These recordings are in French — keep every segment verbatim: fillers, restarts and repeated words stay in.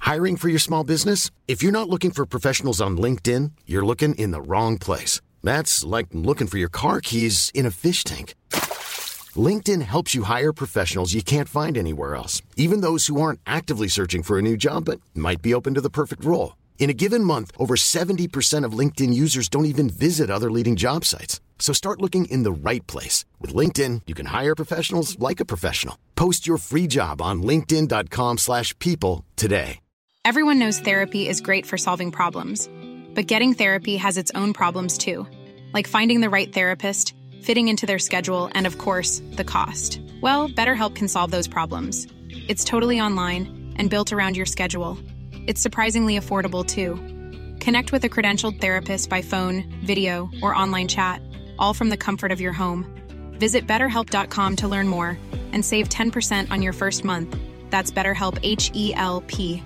Hiring for your small business? If you're not looking for professionals on LinkedIn, you're looking in the wrong place. That's like looking for your car keys in a fish tank. LinkedIn helps you hire professionals you can't find anywhere else, even those who aren't actively searching for a new job but might be open to the perfect role. In a given month, over seventy percent of LinkedIn users don't even visit other leading job sites. So start looking in the right place. With LinkedIn, you can hire professionals like a professional. Post your free job on linkedin.com slash people today. Everyone knows therapy is great for solving problems. But getting therapy has its own problems too. Like finding the right therapist, fitting into their schedule, and of course, the cost. Well, BetterHelp can solve those problems. It's totally online and built around your schedule. It's surprisingly affordable, too. Connect with a credentialed therapist by phone, video, or online chat, all from the comfort of your home. Visit better help dot com to learn more and save ten percent on your first month. That's BetterHelp, H E L P.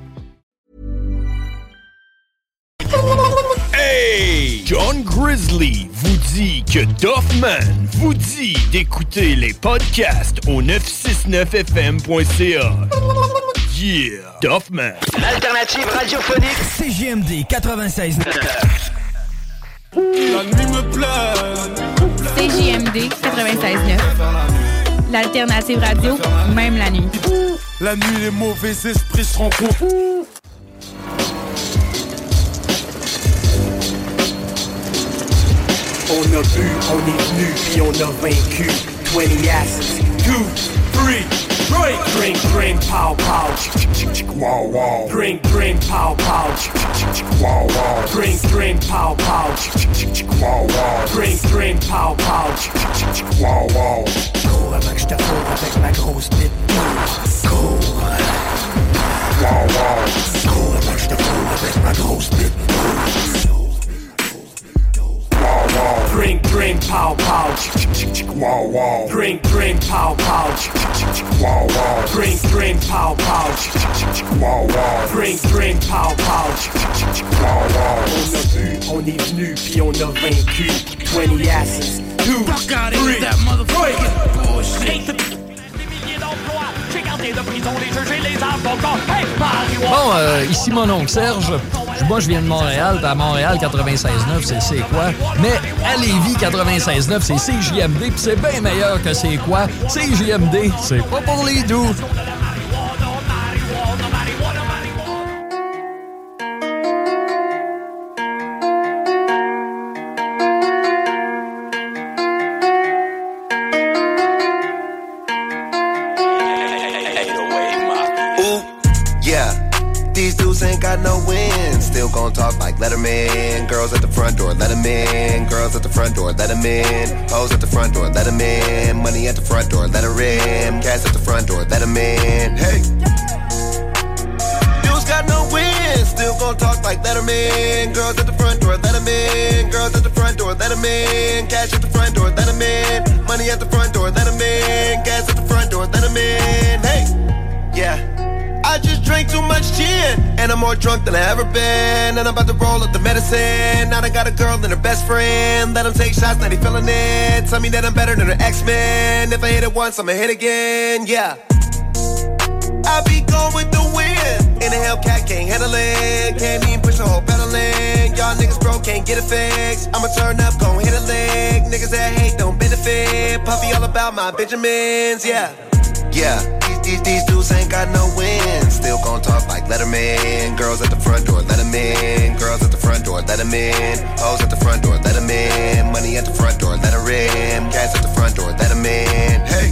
Hey! John Grizzly vous dit que Duffman vous dit d'écouter les podcasts au neuf cent soixante-neuf F M point C A. Yeah! Duffman. L'alternative radiophonique C J M D quatre-vingt-seize neuf. La nuit me plaît. C J M D quatre-vingt-seize neuf. L'alternative radio, même la nuit. La nuit, les mauvais esprits se rencontrent. On a bu, on est venu, puis on a vaincu. twenty asses, two, three, drink, drink, drink, pow, pow, wow, wow. Drink, drink, pow, pow, wow, wow. Drink, drink, pow, pow, wow, wow. Drink, drink, pow, pow, wow, wow. Cours avant que je te fourre avec ma grosse bite. Cours, wow, wow. Cours avant que je te fourre avec ma grosse bite. Drink, drink, pow, pow, wow, wow. Drink, drink, pow, pow, wow, wow. Drink, drink, pow, pow, wow, wow. Drink, drink, pow, pow, wow, wow. On a bu, on est venu, puis on a vaincu. twenty asses, two, three, that motherfucking bullshit. Bon, euh, ici mon oncle Serge. Moi, je viens de Montréal, puis à Montréal, quatre-vingt-seize neuf, c'est C'est quoi? Mais à Lévis, quatre-vingt-seize neuf, c'est C J M D, puis c'est bien meilleur que C'est quoi? C J M D, c'est pas pour les doux. Still gon' talk like Letterman. Girls at the front door, let 'em in. Girls at the front door, let 'em in. Hoes at the front door, let 'em in. Money at the front door, let her in. Cash at the front door, let 'em in. Hey! Dudes got no win. Still gon' talk like Letterman. Girls at the front door, let 'em in. Girls at the front door, let 'em in. Cash at the front door, let 'em in. Money at the front door, let 'em in. Gas at the front door, let 'em in. Hey! Yeah. I just drank too much gin, and I'm more drunk than I ever been. And I'm about to roll up the medicine. Now I got a girl and her best friend. Let them take shots, now they feeling it. Tell me that I'm better than her X-Men. If I hit it once, I'ma hit again, yeah. I be going with the wind. In a Hellcat, can't handle it. Can't even push the whole pedal in. Y'all niggas broke, can't get it fixed. I'ma turn up, gon' hit a lick. Niggas that hate don't benefit. Puffy all about my Benjamins, yeah. Yeah. These, these dudes ain't got no win. Still gon' talk like Letterman. Girls at the front door, let 'em in. Girls at the front door, let 'em in. Hoes at the front door, let 'em in. Money at the front door, let her in. Cash at the front door, let 'em in. Hey!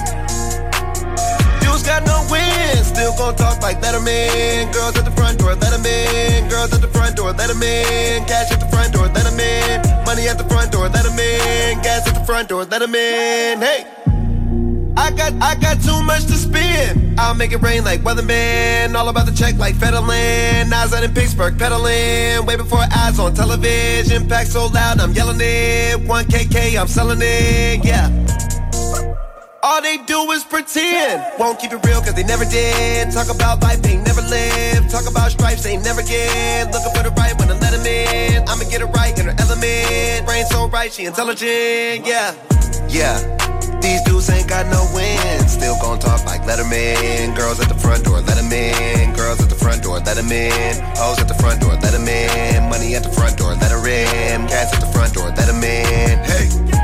Dudes got no win. Still gon' talk like Letterman. Girls at the front door, let 'em in. Girls at the front door, let 'em in. Cash at the front door, let 'em in. Money at the front door, let 'em in. Gas at the front door, let 'em in. Hey! I got, I got too much to spend. I'll make it rain like weatherman. All about the check like Federland. Nas out in Pittsburgh pedaling. Way before ads on television. Pack so loud I'm yelling it. one K K I'm selling it, yeah. All they do is pretend. Won't keep it real cause they never did. Talk about life, they never lived. Talk about stripes, they never get. Looking for the right one to let them in. I'ma get it right in her element. Brain ain't so right, she intelligent, yeah. Yeah, these dudes ain't got no win. Still gon' talk like Letterman. Girls at the front door, let them in. Girls at the front door, let them in. Hoes at the front door, let them in. Money at the front door, let her in. Cats at the front door, let them in. Hey,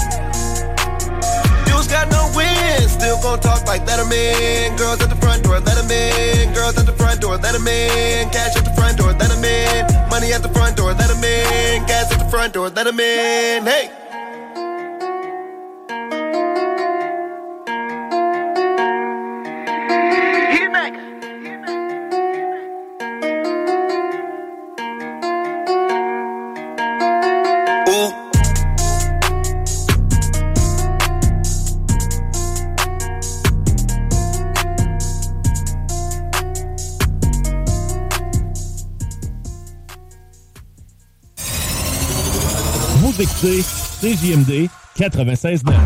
dudes got no win. Still gon' talk like Letterman. Girls at the front door, let them in. Girls at the front door, let them in. Cash at the front door, let them in. Money at the front door, let them in. Gas at the front door, let them in. Hey. Vous écoutez C J M D quatre-vingt-seize neuf.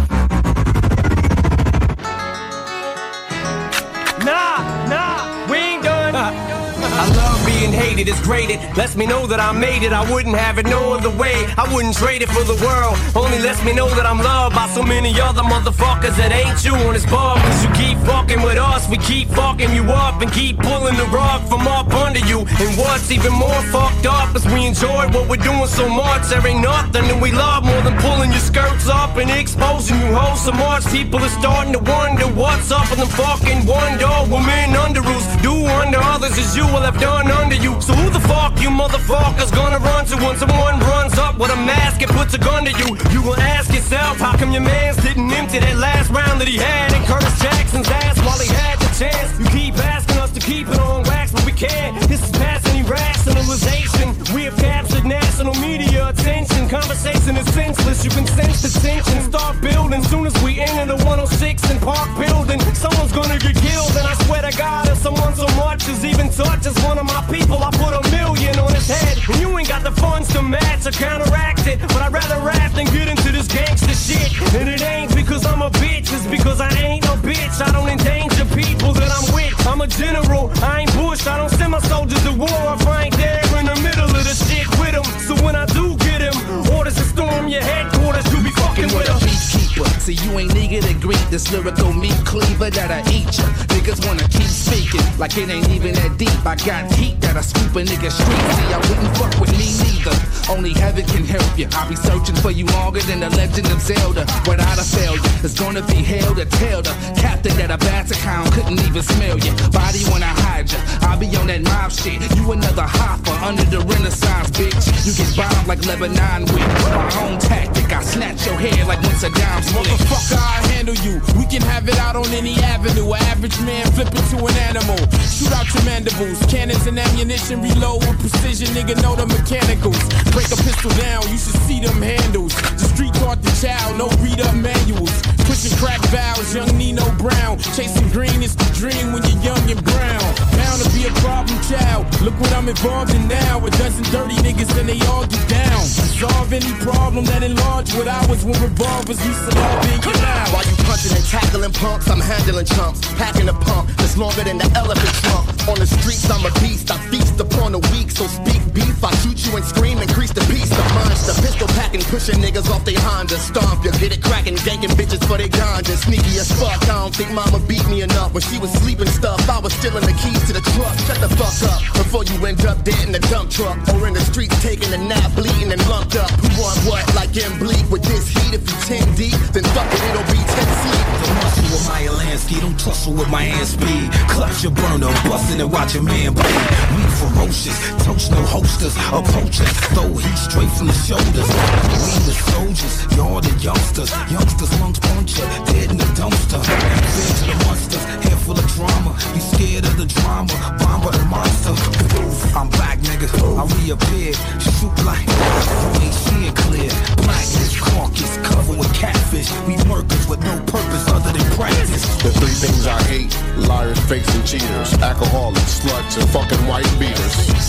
Nah, nah, we ain't done. Uh, I love being hated, it's graded. Lets me know that I made it. I wouldn't have it no other way. I wouldn't trade it for the world. Only lets me know that I'm loved by so many other motherfuckers that ain't you on this bar. Cause you keep fucking with us, we keep fucking you up and keep pulling the rug from up under you. And what's even more fucked up is we enjoy what we're doing so much. There ain't nothing that we love more than pulling your skirts up and exposing you hoes so much. People are starting to wonder what's up with them fucking Wonder Woman underoos. Do unto others as you will have done under you. So who the fuck you motherfuckers gonna run to when someone runs up with a mask and puts a gun to you? You gon' ask yourself, how come your mans didn't empty that last round that he had in Curtis Jackson's ass while he had the chance? You keep asking us to keep it on wax, but we can't. This is past any rationalization. We have captured national media attention. Conversation is senseless, you can sense the tension. Start building, soon as we enter the one oh six and Park Building. Someone's gonna get killed, and I swear to God, if someone so much as even touches one of my people, I put a million on his head. And you ain't got the funds to match or counteract it, but I'd rather rap than get into this gangster shit. And it ain't because I'm a bitch, it's because I ain't no bitch. I don't endanger people that I'm with. I'm a general, I ain't Bush, I don't send my soldiers to war if I ain't there in the middle of the shit with them. So when I do get him, orders to storm your headquarters, you be fucking with him. See, you ain't nigga to greet this lyrical meat cleaver that I eat ya. Niggas wanna keep speaking like it ain't even that deep. I got heat that I scoop a nigga street. See, I wouldn't fuck with me neither. Only heaven can help you. I'll be searching for you longer than the legend of Zelda. Without a failure, it's gonna be hell to tell the captain that a bat's account couldn't even smell you. Body when I hide ya, I'll be on that mob shit. You another hopper under the Renaissance, bitch. You get bombed like Lebanon with my own tactic. I snatch your head like when Saddam's motherfucker, I handle you. We can have it out on any avenue. An average man flip into an animal. Shoot out your mandibles. Cannons and ammunition reload with precision. Nigga know the mechanicals. Break a pistol down, you should see them handles. The street taught the child, no read up manuals. Pushing crack vows, young Nino Brown. Chasing green is the dream when you're young and brown. Bound to be a problem child. Look what I'm involved in now. A dozen dirty niggas and they all get down. Resolve any problem that enlarge what I was when revolvers used to love in your mouth. While you punching and tackling punks, I'm handling chumps. Packing a pump that's longer than the elephant trunk. On the streets, I'm a beast. I feast upon the weak, so speak beef. I shoot you and scream, increase the peace. The monster, pistol packing, pushing niggas off they Honda. Stomp you, get it cracking, ganking bitches for they ganja. Sneaky as fuck, I don't think mama beat me enough. When she was sleeping stuff, I was stealing the keys to the truck. Shut the fuck up before you end up dead in the dump truck. Or in the streets taking a nap, bleeding and lumped up. Who want what? Like in bleak with this heat. If you ten deep, then fuck it, it'll be ten feet. Don't muscle with my Lansky, don't tussle with my hand speed. Clutch your burner, bustin' and watch your man bleed. We ferocious, toast no hosters, approach us, throw heat straight from the shoulders. We the soldiers, y'all the youngsters. Youngsters lungs puncture, dead in the dumpster. Fear to the monsters, head full of drama. You scared of the drama, bomber the monster. I'm back, nigga, I reappeared. Shoot like, you ain't seeing clear. Blackness, carcass, covered with catfish. We workers with no purpose other than practice. The three things I hate: liars, fakes, and cheaters. Alcoholics, sluts, and fucking white beaters.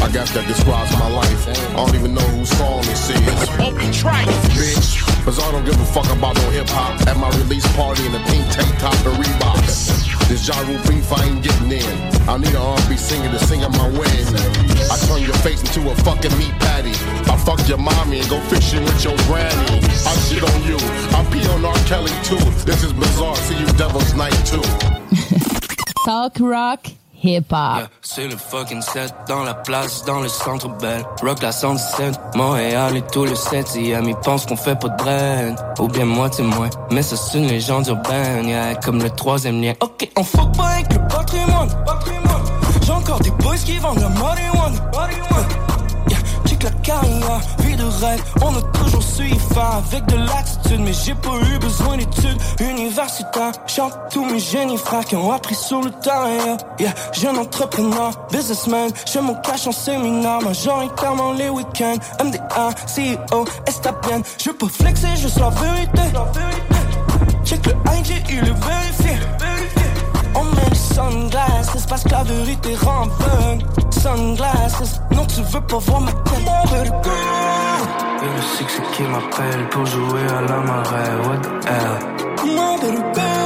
I guess that describes my life. I don't even know whose song this is. Bitch, cause I don't give a fuck about no hip-hop. At my release party in a pink tank top and Reeboks. This Ja Rule beef, I ain't getting in. I need an R and B singer to sing at my wedding. I turn your face into a fucking meat patty. I fuck your mommy and go fishing with your granny. I shit on you, I pee on R. Kelly too. This is bizarre, see you Devil's Night too. Talk rock, hip-hop. Yeah, c'est le fucking set, dans la place, dans le centre belle. Rock la cent dix-sept, Montréal et tout le septième. Ils pensent qu'on fait pas de brain, ou bien moitié moins. Mais ça c'est une légende urbaine, yeah, comme le troisième lien. Ok, on fuck pas avec le patrimoine, patrimoine. J'ai encore des boys qui vendent la marijuana, marijuana. Yeah, check la carrière, vie de rêve, on a toujours su y faire avec de l'attitude. Mais j'ai pas eu besoin d'études universitaires. Chante tous mes génies frères qui ont appris sur le terrain. Yeah, jeune entrepreneur, businessman, j'ai mon cash en séminaire, majoritairement les week-ends. M D A, C E O, Estabienne, je veux pas flexer, juste la vérité. Check le I G, il est vérifié. On met les sunglasses parce que la vérité rend bonne. Sunglasses, non tu veux pas voir ma tête. Et le six qui m'appelle pour jouer à la marée. What the hell?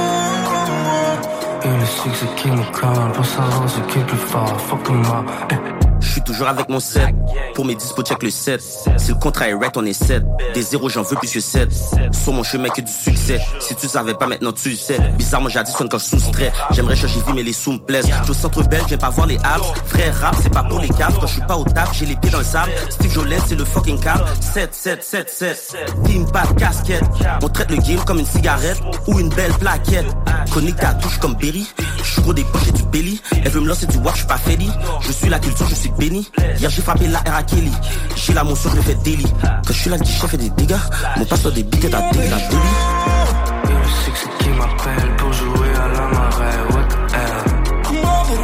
Et le six qui me colle pour savoir ce qui est plus fort. Fuck moi. J'suis toujours avec mon set. Pour mes dispos, check le set. Si le contrat est right, on est sept. Des zéros, j'en veux plus que sept. Sur mon chemin que du succès. Si tu savais pas, maintenant tu le sais. Bizarrement, j'additionne quand je sous-strais. J'aimerais changer vie, mais les sous me plaisent. J'suis au centre belge, j'aime pas voir les abs. Vrai rap, c'est pas pour les caves. Quand j'suis pas au taf, j'ai les pieds dans le sable. Steve Jolette, c'est le fucking cap. sept, sept, sept, sept. Team, pas de casquette. On traite le game comme une cigarette ou une belle plaquette. Chronique à touche comme Berry. J'suis gros des poches et du belly. Elle veut me lancer du wap, j'suis pas Freddy. Je suis la culture, je suis béni. Hier j'ai frappé la R à Kelly. J'ai la motion, je le fais daily. Quand je suis là, le guichet fait des dégâts. Mon passeur des bigots à daily, la daily. Et le six qui m'appelle pour jouer à la marée. What the hell?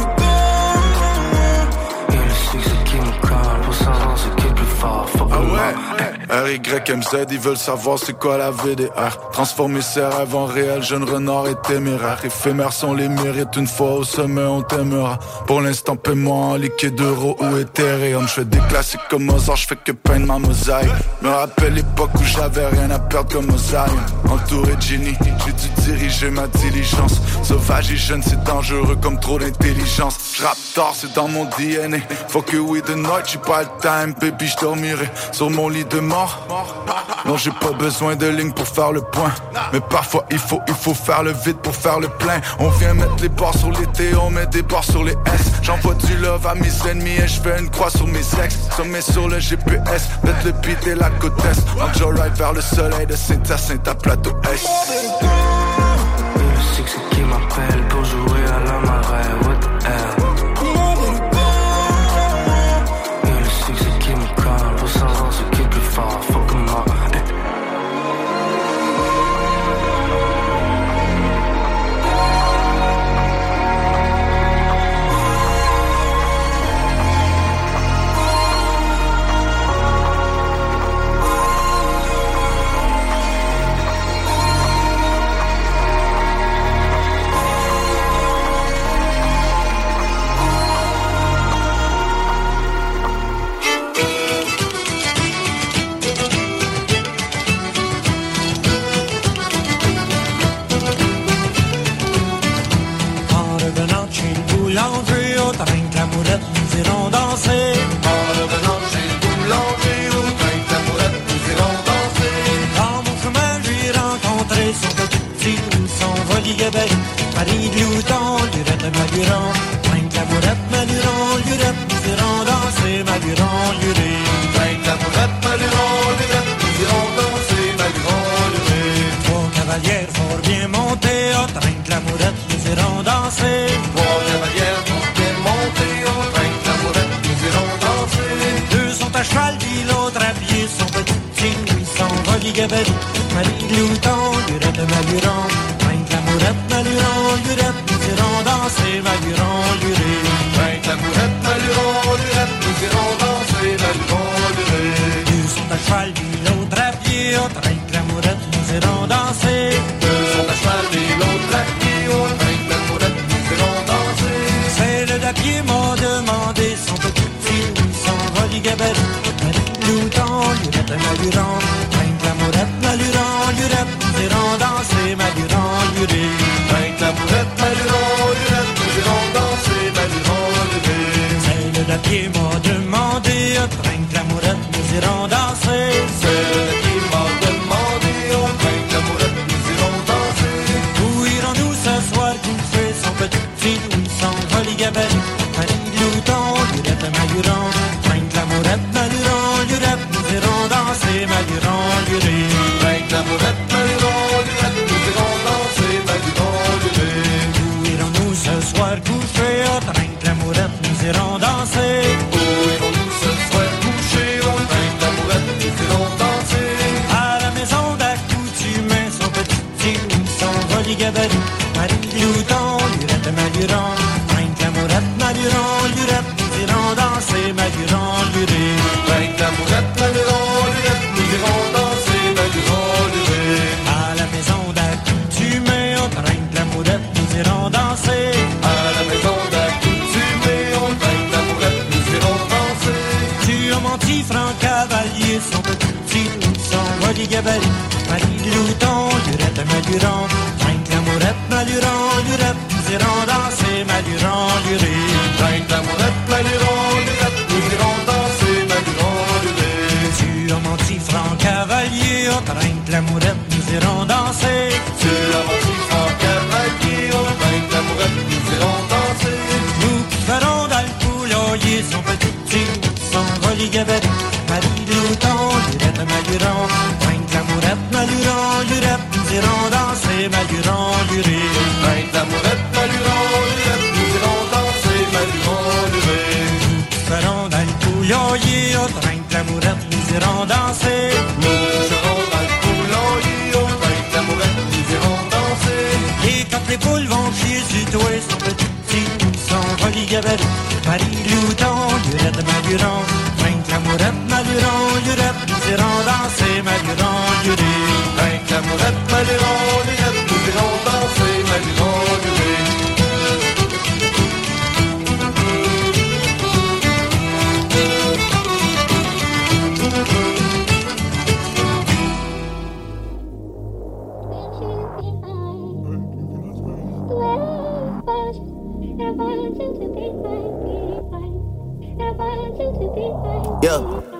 Et le six qui me colle pour savoir ce qui est plus fort. Fuck ah ouais. R Y M Z, ils veulent savoir c'est quoi la V D R. Transformer ses rêves en réel, jeune renard et téméraire. Éphémères sont les mérites, une fois au sommet on t'aimera. Pour l'instant paie-moi en liquide euro ou Ethereum. J'fais des classiques comme Mozart, j'fais que peindre ma mosaïque. Me rappelle l'époque où j'avais rien à perdre comme Mosaïque. Entouré de génie, j'ai dû diriger ma diligence. Sauvage et jeune, c'est dangereux comme trop d'intelligence. J'rappe tard, c'est dans mon D N A. Faut que oui de night, j'ai pas le time, baby, j'dormirai sur mon lit de mort. Non, j'ai pas besoin de ligne pour faire le point. Mais parfois il faut, il faut faire le vide pour faire le plein. On vient mettre les barres sur les T, on met des barres sur les S. J'envoie du love à mes ennemis et je fais une croix sur mes ex. Sommet sur le G P S, mettre le beat et la côte est. On joyride vers le soleil de Saint-Hyacinthe à plateau S. Et le six qui m'appelle pour jouer à la marée. What the hell? Et le six qui me colle pour savoir ce qui est plus fort. Fuck moi. Nous irons danser. En revenant chez le boulanger, au train de l'amourette, nous irons danser. Dans mon chemin, j'ai rencontré son petit ou son voligabet. Marie Glouton, Lurette, Maluron. Train de l'amourette, Maluron, Lurette, nous irons danser. Maluron, Lurette. Train de l'amourette, Maluron, Lurette, nous irons danser. Maluron, Lurette. Trois cavalières fort bien montées, au train de l'amourette, nous irons danser. Trois cavalières fort bien montées, au train de l'amourette, nous irons danser. Deux sont à cheval, puis l'autre à pied, son petit oui, son voligabet. Marie Glouton, Lurette, Maluron. Train de l'amourette, Maluron, Lurette, nous irons danser. Maluron, Lurette. Train de l'amourette, Maluron, Lurette, nous irons danser. Maluron, Lurette. Deux sont à cheval, puis l'autre à pied, au train de l'amourette, nous irons danser. Deux sont à cheval, puis l'autre à pied, au train de l'amourette, nous irons danser. Celle d'à pied m'a demandé son petit oui, son gabari, Marie-Louton, lurette, maluron, Trinque la mourette, maluron, lurette, nous irons danser, maluron, luré. Trinque la mourette, maluron, lurette, nous irons danser, maluron, luré. Celle de pied m'a demandé, Trinque la mourette, nous irons danser. Celle de pied m'a demandé, Trinque la mourette, nous irons danser. Où irons-nous ce soir coucher son petit ou son joli gabarit? Marie-Louton, lurette, maluron, Trinque la mourette, maluron, lurette, nous irons danser, maluron, luré. Trinque la mourette, maluron, lurette, nous irons danser, maluron, luré. Où irons-nous ce soir coucher? Trinque la mourette, nous irons danser. Où irons-nous ce soir coucher? Trinque la mourette, nous irons danser. À la maison d'accoutumée, son petit ou son joli gabarit. Marie-Louton, lurette, maluron, Trinque la mourette, maluron, lurette, nous irons danser, maluron, luré. Trinque la mourette, maluron, lurette, nous irons danser, maluron, luré. À la maison d'accoutumée, Trinque la mourette, nous irons danser. À la maison d'accoutumée, Trinque la mourette, nous irons danser. Tu as menti, franc cavalier, son petit ou son joli gabarit. Marie-Louton, lurette, maluron, Trinque la mourette, maluron, lurette, nous irons danser, maluron, luré. Trinque la mourette, maluron, lurette, nous irons danser, maluron, luré. Tu as menti, franc cavalier, Trinque la mourette, nous irons danser. Tu as menti, franc cavalier, Trinque la mourette, nous irons danser. Nous ferons dans le couloyer son petit ou son joli gabarit. Marie-Louton, lurette, maluron, Trinque la mourette, maluron, lurette, nous irons danser, maluron, luré. Trinque la mourette, maluron, lurette, nous irons danser, maluron, luré. Nous ferons dans le couloyer, Trinque la mourette, nous irons danser. Nous serons dans le couloyer, Trinque la mourette, nous irons danser. Et quand les poules vont chier sur toi, son petit ou son joli gabarit. Marie-Louton, lurette, maluron, Trinque la mourette, maluron, lurette, nous irons danser, maluron, luré. Trinque la mourette, maluron, lurette, nous irons danser, maluron, luré. Yeah.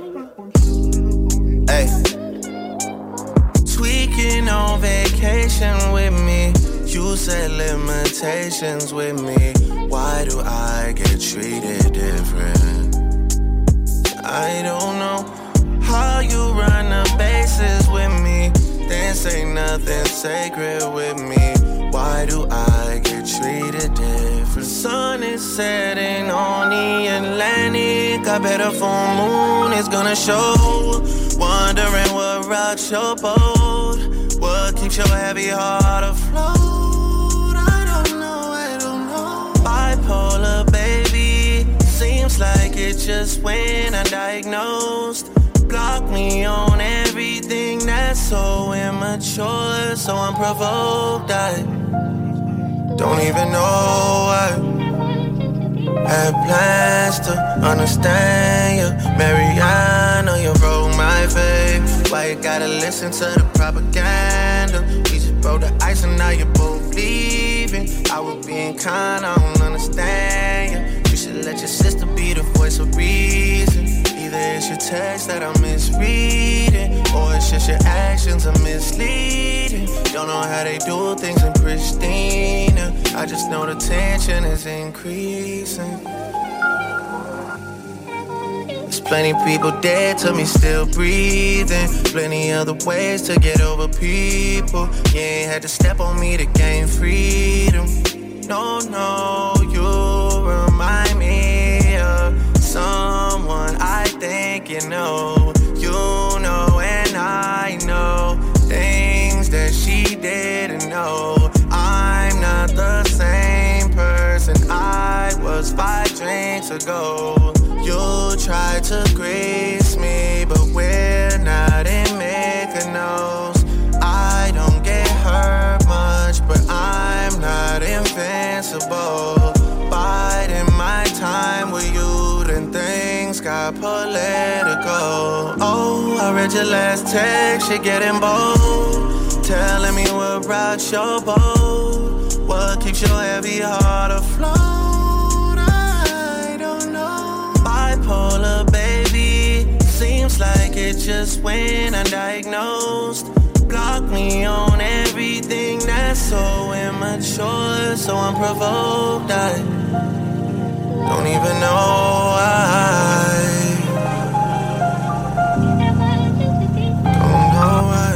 Hey. Tweaking on vacation with me. You set limitations with me. Why do I get treated different? I don't know how you run the bases with me. Then say nothing sacred with me. Why do I get treated different? Sun is setting on the Atlantic. I bet a full moon is gonna show. Wondering what rocks your boat. What keeps your heavy heart afloat? I don't know, I don't know. Bipolar, baby. Seems like it just when I diagnosed. Block me on everything that's so immature, so unprovoked. I don't even know I had plans to understand you. Mariana, you broke my faith. Why you gotta listen to the propaganda? We just broke the ice and now you're both leaving. I was being kind, I don't understand you. You should let your sister be the voice of reason. Either it's your text that I'm misreading, or it's just your actions are misleading. Don't know how they do things in Pristina. I just know the tension is increasing. There's plenty people dead to me still breathing. Plenty other ways to get over people. You ain't had to step on me to gain freedom. No, no, you remind me of someone I think you know. You know and I know things that she didn't know. I'm not the same person I was five drinks ago. You tried to grace me, but we're not in Mykonos. I don't get hurt much, but I'm not invincible. Biding my time with you, then things got political. Oh, I read your last text, you're getting bold. Telling me what rocks your boat, what keeps your heavy heart afloat. I don't know. Bipolar, baby, seems like it just went undiagnosed. Block me on everything that's so immature, so unprovoked. I don't even know why. Don't know why.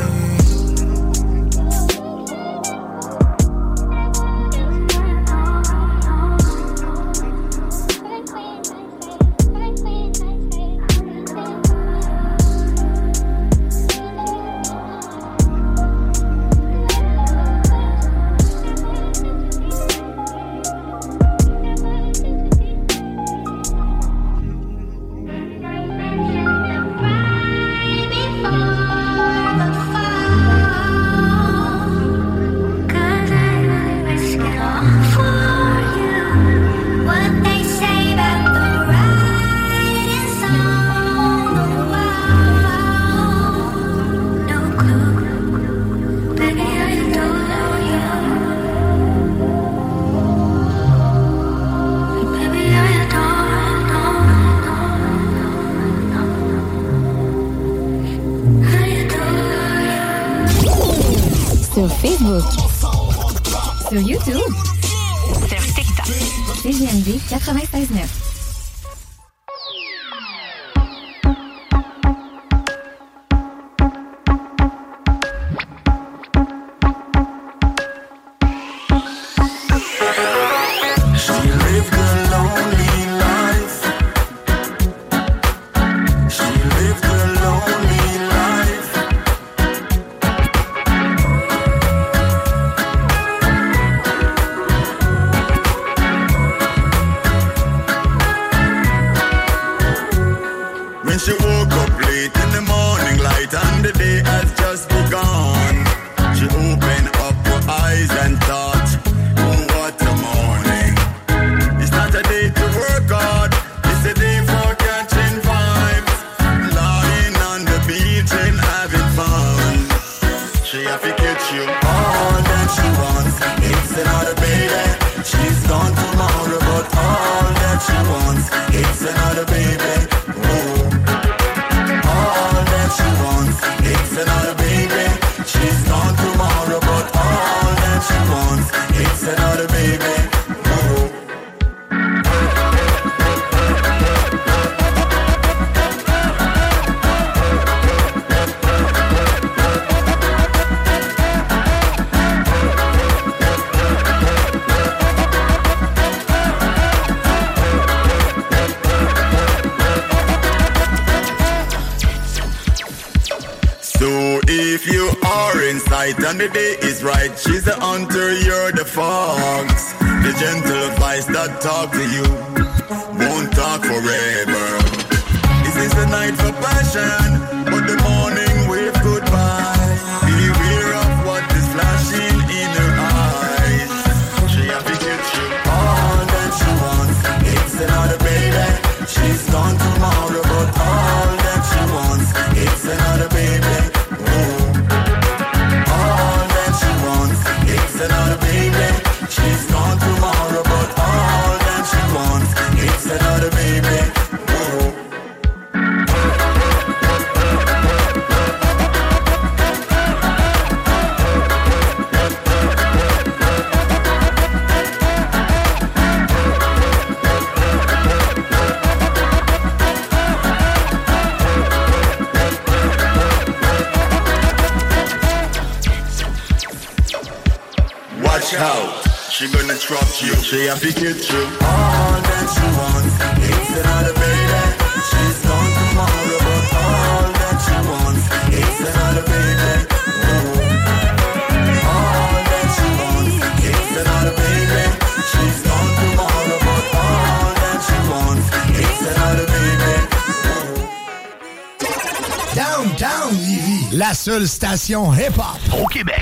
Sur Facebook, sur YouTube, sur TikTok. C J M D quatre-vingt-seize neuf. And the day is right, she's the hunter, you're the fox. The gentle voice that talk to you won't talk forever. This is the night for passion, but the morning wave goodbye. Beware of what is flashing in her eyes. She have to get you all that she wants. It's another baby, she's gone tomorrow, but all that she wants. It's another baby. It's another baby, she's gone tomorrow, but all that she wants, it's another baby. Whoa. Watch out, she gonna drop you. She have to get you all that she wants. It's another baby, she's gone tomorrow, but all that she wants. It's another baby. Ooh. All that she wants. It's another baby, she's gone tomorrow, but all that she wants. It's another baby. Ooh. Downtown Lévis, la seule station hip-hop au Québec.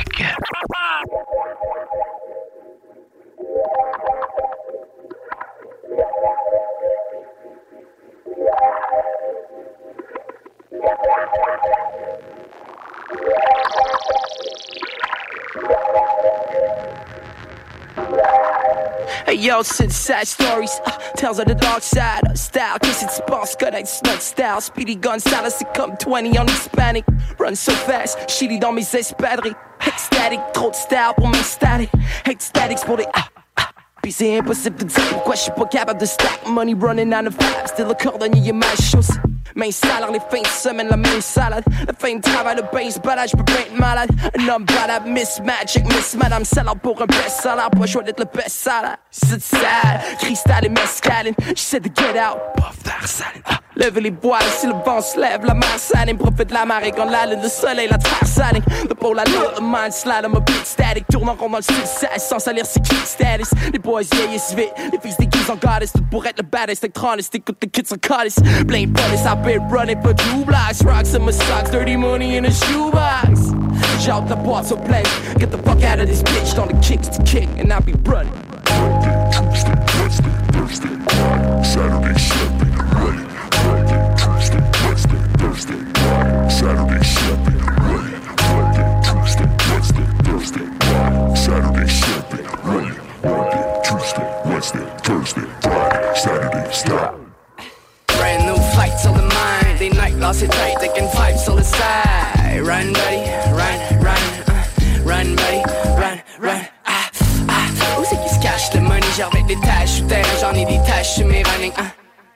Hey yo, c'est sad stories, uh, tales of the dark side. uh, Style, qu'est-ce que tu penses connaître notre style? Speedy Gonzales, c'est comme vingt en hispanic. Run so fast, shitty dans mes espadrilles. Ecstatic, trop de style pour m'installer. Ecstatic pour les ah, ah. Puis c'est impossible de dire pourquoi je suis pas capable de stack money running on the five. Still a cordonnier, mal chaussé. Main salaire, les fins de semaine, la même salade. La fin de travail, le base balade, j'peux pas être malade. Un homme balade, Miss Magic, Miss Madame Salade pour un best salaire. Pas choix d'être le best salaire. C'est sad, cristal et mescaline. J'essaie de get out, puff d'arsaline. Ah. Lève les voiles, si le vent se lève, la mer saline. Profite de la marée quand la lune, le soleil, la terre saline. Le pôle à l'eau, le mind slide, I'm a beat static. Tourne en rond dans le style seize, sans salir c'est kick status. Les boys vieillissent vite, les filles déguisent en goddess. Tout pour être le baddest, électroniste, écoute les kids en codice. Blame police, I've been running for two blocks. Rocks in my socks, dirty money in a shoebox. J'out la boîte au plein, get the fuck out of this bitch. Dans the kicks to kick, and I'll be running. Tuesday, Wednesday, Thursday, Saturday, Sunday, running. Tuesday, Wednesday, Thursday, Saturday, Sunday, running. Tuesday, Wednesday, Thursday, Saturday, Sunday, running. Tuesday, Wednesday, Thursday, Friday, Saturday, stop. Brand new flights on the mind. They night lost it tight, taking vibes on the side. Run, buddy, run, run, uh, run, buddy, run, run. Ah, ah. Où c'est qui se cache le money? J'en mets des taches sous terre, j'en ai des taches sur mes running. Uh.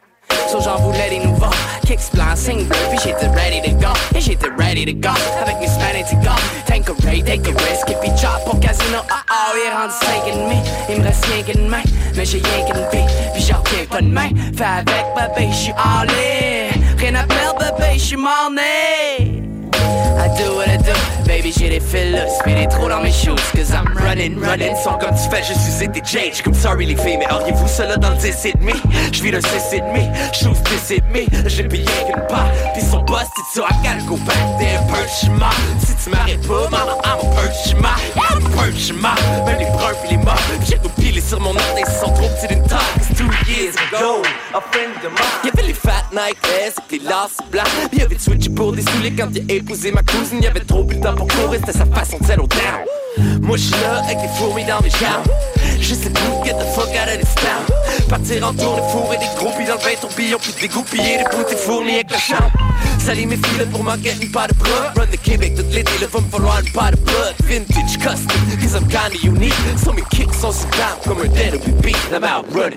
So j'en voulais des nouveaux kicks blancs, single, puis j'étais ready to go. Et j'étais ready to go avec mes semaines to go. Take a rate, take a risk, et puis chop pour casino. Oh oh, il est rendu cinq et demi. Il me reste rien qu'une main, mais j'ai rien qu'une bille. Puis j'en reviens pas de main. Fais avec, bébé, j'suis all in. Rien à perdre, bébé, j'suis morné. I do what I do, baby, j'ai des fils puis des trous dans mes shoes. Cause I'm running, running. Sans comme tu fais, je suis été change. Comme sorry les filles, mais auriez-vous cela dans le dix et demi? J'vis le six et demi, shoes dix et demi. J'ai payé qu'une part, pis son busted, so I gotta go back there, perch ma. Si tu m'arrêtes pas, mama, I'm a perch ma. I'm a perch ma. Même les bruns pis les morts, j'ai tout pilé sur mon ordre, ils sont trop petits d'une taille. Cause two years ago, a friend of mine. Y'avait les fat Nike Airs et les lacets blancs. Pis y'avait switché pour des souliers quand il a épousé ma cousine. Y'avait trop plus de temps pour courir, c'était sa façon de settle down. Moi j'suis là avec des fourmis dans mes jambes. J'essaie de get the fuck out of this town. Partir en tour de four et des groupies dans le vingt tourbillons. Puis dégoupiller des bouteilles fournies avec la chambre. Salir mes filles pour m'en get une part de prod. Run the Québec tout l'été, là va me falloir une part de blood. Vintage custom, cause I'm kinda unique. So mes kicks sont si down comme un dead or be beat. I'm out running.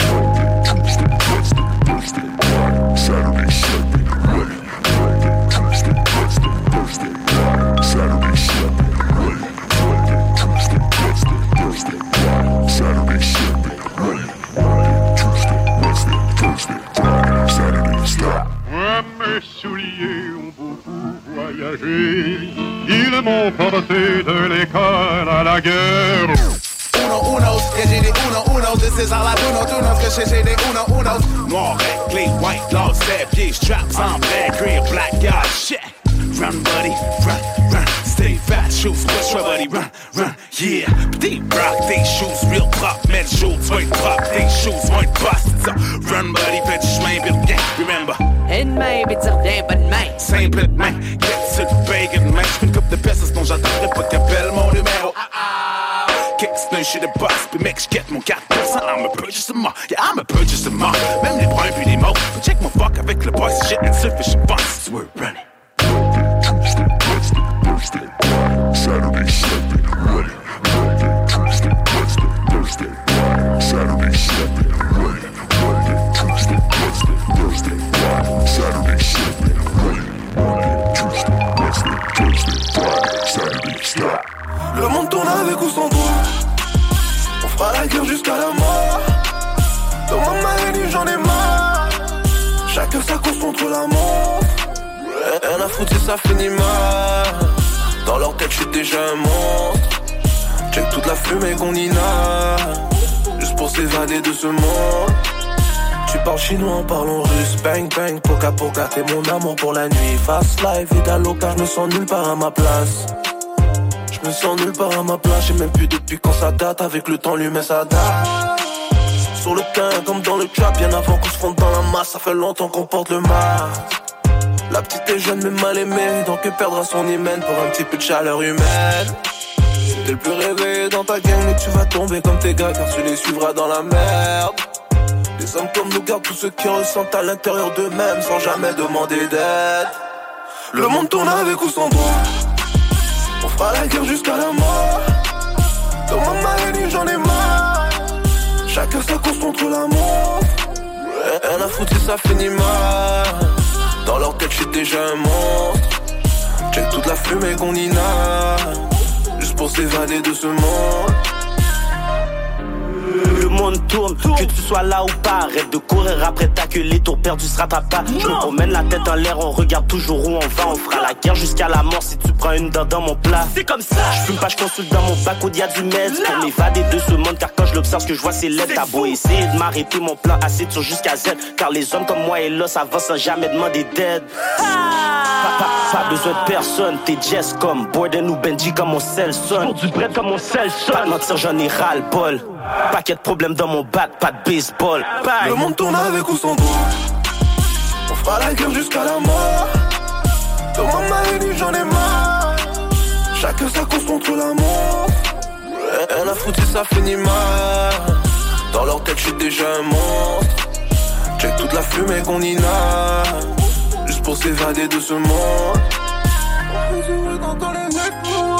Tuesday, Wednesday, Thursday, Saturday, Sunday, running. Tuesday, Wednesday, Thursday, Saturday, Sunday, running. Tuesday, Wednesday, Thursday, Saturday, Sunday, running. Tuesday, Wednesday, Thursday, Friday, Saturday, stop. Moi, mes souliers ont beaucoup voyagé. Ils m'ont porté de l'école à la guerre. Uno, unos, que j'ai des uno, unos. This is all I do, no, do, no, que j'ai des uno, unos. Noir et clé, white, long, sept pieds, straps en black, green, black, yard, shit. Run, buddy, run, run. Stay fat, shoes, push, buddy, run, run, yeah. They rock, they shoes, real pop, men shoes, white pop, they shoes, white bust. So, run, buddy, bitch, j'main, bill, yeah, remember. Une main, pis tu reviens pas de main. Simple de main, get sur le bacon, man. J'fais une coupe de pesos dont j'attendrai pas qu'appelle mon numéro. Ah ah. Kicks, no shit, a bust, puis mec, j'get mon quatre pour cent. I'm a purchaser more, yeah, I'm a purchaser more. Même les bruns pis les mots, check mon fuck avec le boy, c'est shit and sufficient funds. We're running. Tuesday, Wednesday, Thursday, Saturday, Sunday, running. Tuesday, Wednesday, Thursday, Saturday, Sunday, running. Tuesday, Wednesday, Thursday, Saturday, Sunday, running. Tuesday, Wednesday, Thursday, Friday, Saturday, stop. Le monde tourne avec ou sans toi. On fera la guerre jusqu'à la mort. Demande ma haine, j'en ai marre. Chacun sa course contre la mort. Rien à foutre si ça finit mal. Dans leur tête j'suis déjà un monstre. Check toute la fumée qu'on inhale. Juste pour s'évader de ce monde. Tu parles chinois en parlant russe. Bang bang, poca poca. T'es mon amour pour la nuit. Fast life, vida loca. J'me sens nulle part à ma place. J'me sens nulle part à ma place. J'sais même plus depuis quand ça date. Avec le temps l'humain s'adapte. Sur le terrain comme dans le trap. Bien avant qu'on se fonde dans la masse. Ça fait longtemps qu'on porte le masque. La petite est jeune mais mal aimée, donc elle perdra son hymen pour un petit peu de chaleur humaine. T'es le plus réveillé dans ta gang, mais tu vas tomber comme tes gars, car tu les suivras dans la merde. Les hommes comme nous gardent tous ceux qui ressentent à l'intérieur d'eux-mêmes sans jamais demander d'aide. Le monde tourne avec ou sans toi. On fera la guerre jusqu'à la mort. Demande ma haine, j'en ai marre. Chacun sa cause contre l'amour. Rien à foutre si ça finit mal. Dans leur tête j'suis déjà un monstre. Check toute la fumée qu'on inhale, juste pour s'évader de ce monde. Le monde tourne, que tu sois là ou pas. Arrête de courir après ta queue, les tours perdus sera papa. Je me promène la tête en l'air, on regarde toujours où on va. On fera la guerre jusqu'à la mort si tu prends une dent dans mon plat. C'est comme ça. Je fume pas, je consulte dans mon bac au dia du meds pour m'évader de ce monde, car quand je l'observe, ce que je vois c'est l'aide. T'as beau essayer de m'arrêter, mon plan assez sur jusqu'à Z. Car les hommes comme moi et là, ça va sans jamais demander d'aide. Pas, pas, pas besoin de personne, t'es Jess comme Borden ou Benji comme mon seul son. Pour du bread comme mon seul son. Pas de mentir, j'en ai ras-le-bol. Paquet de problèmes dans mon bat, pas de baseball. Bye. Le monde tourne avec ou sans toi. On fera la guerre jusqu'à la mort. Demande ma haine, j'en ai marre. Chacun sa cause contre l'amour. Rien à foutre si ça finit mal. Dans leur tête j'suis déjà un monstre. Check toute la fumée qu'on inhale, juste pour s'évader de ce monde. On fait jouer dans les échos.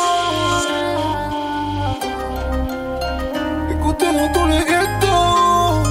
Écoutez dans les ghettos.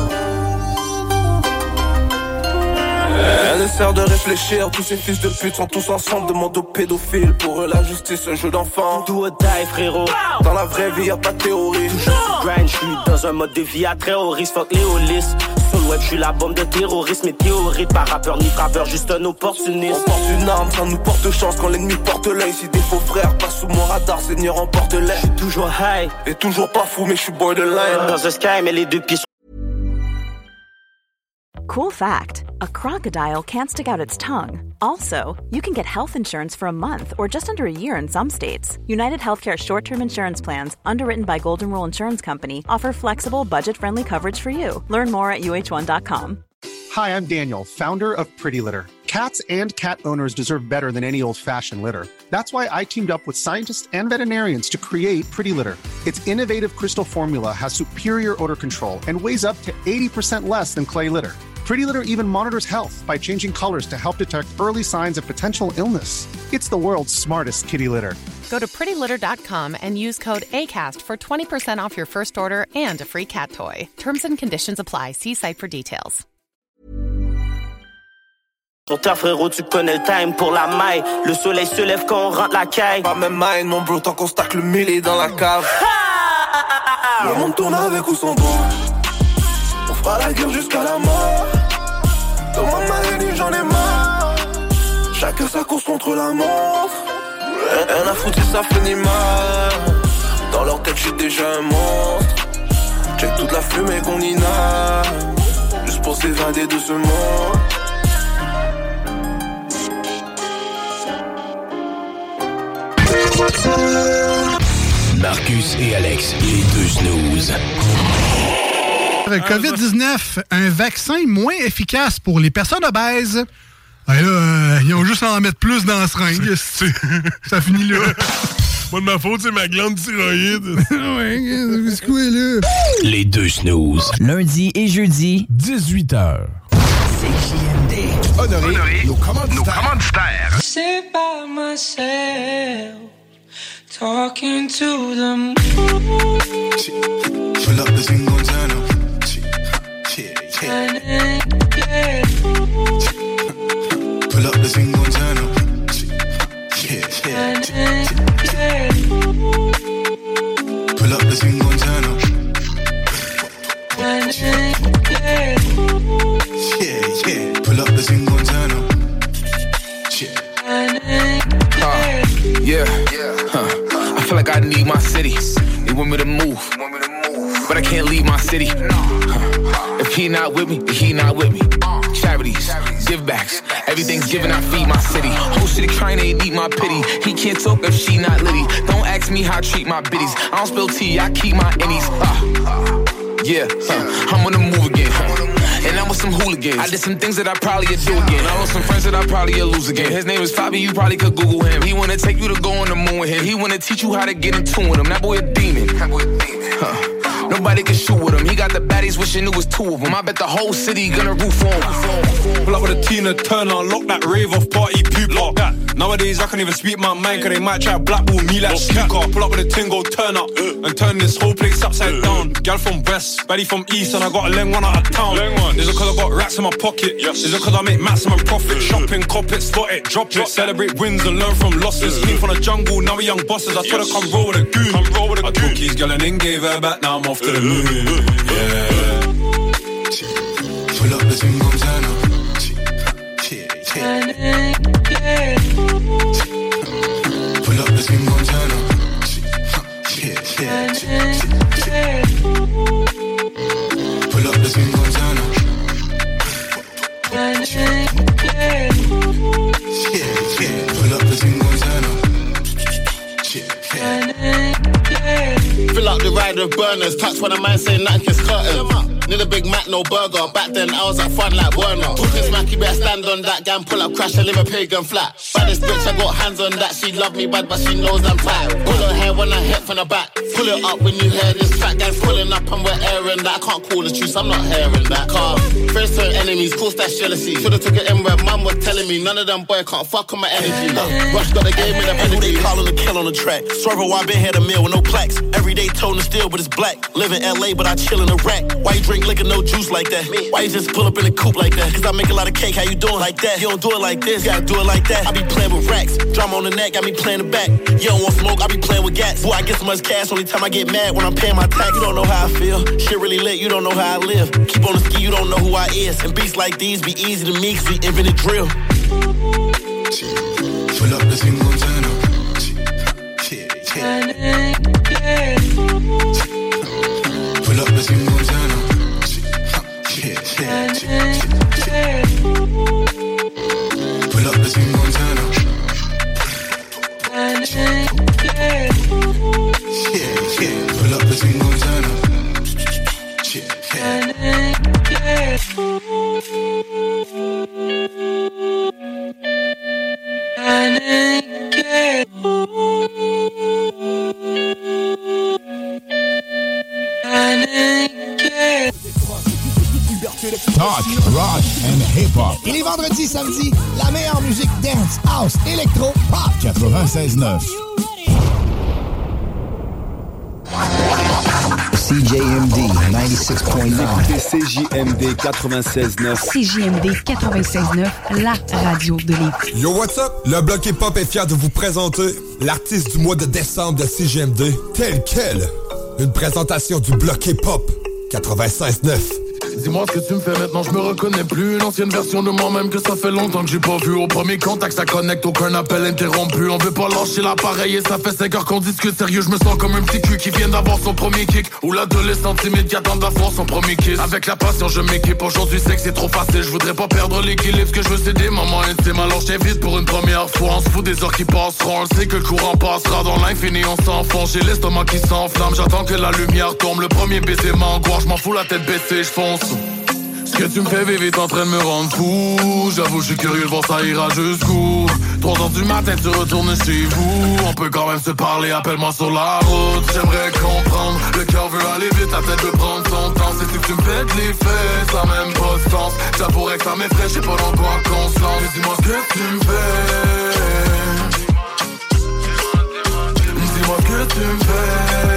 Elle ne sert de réfléchir. Tous ces fils de pute sont tous ensemble. Demande aux pédophiles. Pour eux la justice un jeu d'enfant. Do or die frérot. Dans la vraie vie y'a pas de théorie. Toujours du grind, j'suis dans un mode de vie à très haut risque. Fuck les holistes. Sur le web j'suis la bombe de terrorisme. Et théorie pas rappeur ni frappeur, juste un opportuniste. On porte une arme, ça nous porte chance. Quand l'ennemi porte l'œil, si des faux frères passent sous mon radar, Seigneur emporte-les. J'suis toujours high et toujours pas fou, mais j'suis borderline. Dans the sky, mais les deux pieds. Cool fact, a crocodile can't stick out its tongue. Also, you can get health insurance for a month or just under a year in some states. United Healthcare short-term insurance plans, underwritten by Golden Rule Insurance Company, offer flexible, budget-friendly coverage for you. Learn more at U H one dot com. Hi, I'm Daniel, founder of Pretty Litter. Cats and cat owners deserve better than any old-fashioned litter. That's why I teamed up with scientists and veterinarians to create Pretty Litter. Its innovative crystal formula has superior odor control and weighs up to eighty percent less than clay litter. Pretty Litter even monitors health by changing colors to help detect early signs of potential illness. It's the world's smartest kitty litter. Go to pretty litter dot com and use code ACAST for twenty percent off your first order and a free cat toy. Terms and conditions apply. See site for details. Pour ta frérot, tu connais le time pour la maille. Le soleil se lève quand on rentre la caille. Pas même mine, mon bro, tant qu'on stack le mille dans la cave. Le monde tourne avec ou sans toi. On fera la guerre jusqu'à la mort. Demande ma haine, j'en ai marre. Chacun sa cause contre l'amour. Rien à foutre si ça finit mal. Dans leur tête j'suis déjà un monstre. Check toute la fumée qu'on inhale, juste pour s'évader de ce monde. Marcus et Alex, les deux snooze. covid dix-neuf, un vaccin moins efficace pour les personnes obèses. Ah là, euh, ils ont juste à en mettre plus dans la seringue. Ça finit là. Pas de ma faute, c'est ma glande thyroïde. Ouais, c'est quoi là? Les deux snooze. Lundi et jeudi, dix-huit heures. C J M D. Honoré, Honoré nos commanditaires. Nos commanditaires. Sit by myself, talking to the moon. Pull up the thing on turn up. Yeah, yeah. Pull up the thing on turn up. Yeah, yeah. Pull up the thing on turn up. Yeah, yeah. Pull up the thing on turn up. Uh, yeah, huh. I feel like I need my city. They want me to move, but I can't leave my city. Huh. If he not with me, then he not with me. Charities, give backs, everything's given, I feed my city. Whole city trying to eat my pity. He can't talk if she not litty. Don't ask me how I treat my biddies. I don't spill tea, I keep my innies. Uh, yeah, uh, I'm on the move again. Huh. and I'm with some hooligans. I did some things that I probably would do again. I lost some friends that I probably would lose again. His name is Fabi, you probably could Google him. He wanna take you to go on the moon with him. He wanna teach you how to get in tune with him. That boy a demon. That boy a demon. Huh. Nobody can shoot with him. He got the baddies wishing it was two of them. I bet the whole city gonna roof on. Pull up with a Tina Turner, lock that rave off party poop like that. Nowadays I can't even speak my mind, cause they might try to blackball me like snooker. Pull up with a tingo, turn up, and turn this whole place upside down. Gal from west, baddie from east, and I got a leng one out of town. Is it cause I got racks in my pocket? Yes. Is it cause I make maximum profit? Shopping, cop it, spot it, drop it. Celebrate wins and learn from losses. Came from the jungle, now we young bosses. I told her come roll with a goon. Come roll with a goon. I took keys, girl, and then gave her back, now I'm off to the moon. Yeah. Pull up the tingo, turn up. Pull up the thing gon' turn up. Pull up the thing gon' turn up. Pull up the thing gon' turn up. Fill up the ride with burners. Touch when a man say nothing kiss curtains. Need a Big Mac, no burger. Back then I was at fun like Werner. Talking smacky, better stand on that. Gang pull up, crash and live a pagan flat. Baddest bitch, I got hands on that. She love me bad, but she knows I'm tight. Pull her hair when I hit from the back. Pull it up when you hear this track. Guys pulling up and we're airing that. I can't call the truth, I'm not hearing that. Car, friends turn enemies, cause that's jealousy. Should've took it in where mum was telling me. None of them boy can't fuck on my energy. Uh, Rush got the game in the penalty. They calling the kill on the track. Swervo, I been here a meal with no plaques. Everyday tone is steel, but it's black. Live in L A, but I chill in a rack. Why you drink liquor, no juice like that? Why you just pull up in a coupe like that? Cause I make a lot of cake, how you doing like that? You don't do it like this, you gotta do it like that. I be playing with racks, drama on the neck, got me playing the back. You don't want smoke, I be playing with gas. Boy, I get so much cash, only time I get mad when I'm paying my tax. You don't know how I feel, shit really lit, you don't know how I live. Keep on the ski, you don't know who I is. And beats like these be easy to me, cause we invented drill. Pull up the thing gon' turn up. Pull up the thing gon' turn up. Pull up the thing gon' turn up. Pull up the thing gon' turn up. Talk, rock and hip-hop. Et les vendredis, samedis, la meilleure musique dance, house, électro, pop. quatre-vingt-seize neuf. C J M D quatre-vingt-seize point neuf. Écoutez C J M D quatre-vingt-seize neuf. C J M D quatre-vingt-seize neuf, la radio de Lévis. Yo, what's up? Le Bloc Hip-Hop est fier de vous présenter l'artiste du mois de décembre de C J M D, tel quel. Une présentation du Bloc Hip-Hop quatre-vingt-seize neuf. Dis-moi ce que tu me fais maintenant, je me reconnais plus. Une ancienne version de moi-même que ça fait longtemps que j'ai pas vu. Au premier contact ça connecte, aucun appel interrompu. On veut pas lâcher l'appareil et ça fait cinq heures qu'on discute sérieux. Je me sens comme un petit cul qui vient d'avoir son premier kick. Ou l'adolescent timide qui attend d'avoir son premier kiss. Avec la passion je m'équipe, aujourd'hui c'est que c'est trop facile. Je voudrais pas perdre l'équilibre, ce que je veux c'est des moments intimes. Alors je t'invite pour une première fois, on se fout des heures qui passeront. On sait que le courant passera, dans l'infini on s'enfonce. J'ai l'estomac qui s'enflamme, j'attends que la lumière tombe. Le premier baiser m'angoisse, je m'en fous la tête baissée, je fonce. Ce que tu me fais vivre est en train de me rendre fou. J'avoue je suis curieux de voir ça ira jusqu'où. Trois heures du matin tu retournes chez vous. On peut quand même se parler, appelle-moi sur la route. J'aimerais comprendre, le cœur veut aller vite, la tête veut prendre son temps. C'est que tu me fais de l'effet, ça n'a même pas de sens. J'avouerais que ça m'effraie, je sais pas dans quoi qu'on se lance. Dis-moi ce que tu me fais. Dis-moi ce que tu me fais.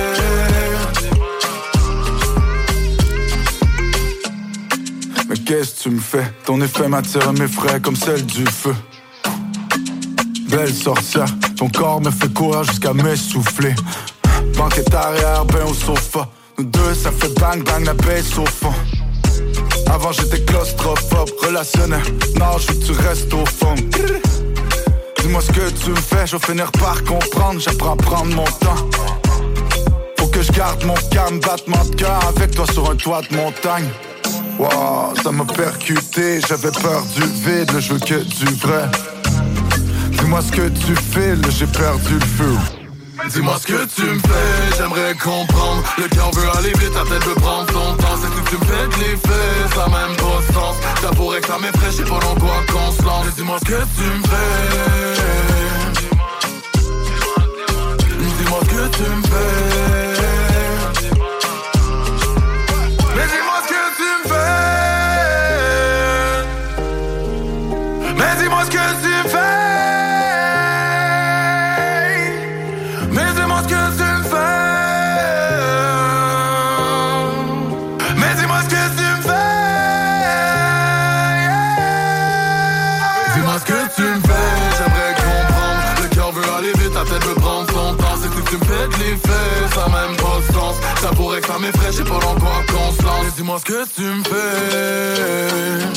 Mais qu'est-ce que tu me fais? Ton effet m'attire à mes frais comme celle du feu. Belle sorcière, ton corps me fait courir jusqu'à m'essouffler. Banquette arrière, ben au sofa. Nous deux, ça fait bang bang, la baisse au fond. Avant j'étais claustrophobe, relationnel. Non, je veux que tu restes au fond. Dis-moi ce que tu me fais, je vais finir par comprendre. J'apprends à prendre mon temps. Faut que je garde mon calme, battement de cœur avec toi sur un toit de montagne. Wow, ça m'a percuté, j'avais peur du vide, là je veux que du vrai. Dis-moi ce que tu fais, là j'ai perdu le feu. Dis-moi ce que tu me fais, j'aimerais comprendre. Le cœur veut aller vite, la tête veut prendre son temps. C'est que tu me fais de l'effet, ça n'a même pas de sens. Ça pourrait que ça m'effraie, je sais pas dans quoi qu'on se lance. Dis-moi ce que tu me fais. Dis-moi ce que tu me fais. Mais dis-moi ce que tu me fais. Mais dis-moi ce que tu me fais. Mais dis-moi ce que tu me fais. Mais dis-moi ce que tu me fais. Dis-moi ce que tu me fais. J'aimerais comprendre. Le cœur veut aller vite, la tête veut prendre son temps. C'est que tu me fais de l'effet, ça n'a même pas de sens. Ça pourrait que ça m'effraie, je sais pas dans quoi qu'on se lance. Mais dis-moi ce que tu me fais.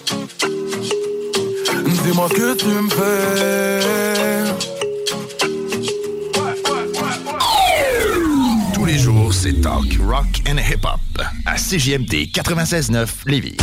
Dis-moi ce que tu me fais. Tous les jours, c'est talk, rock and hip-hop à C J M D quatre-vingt-seize neuf Lévis.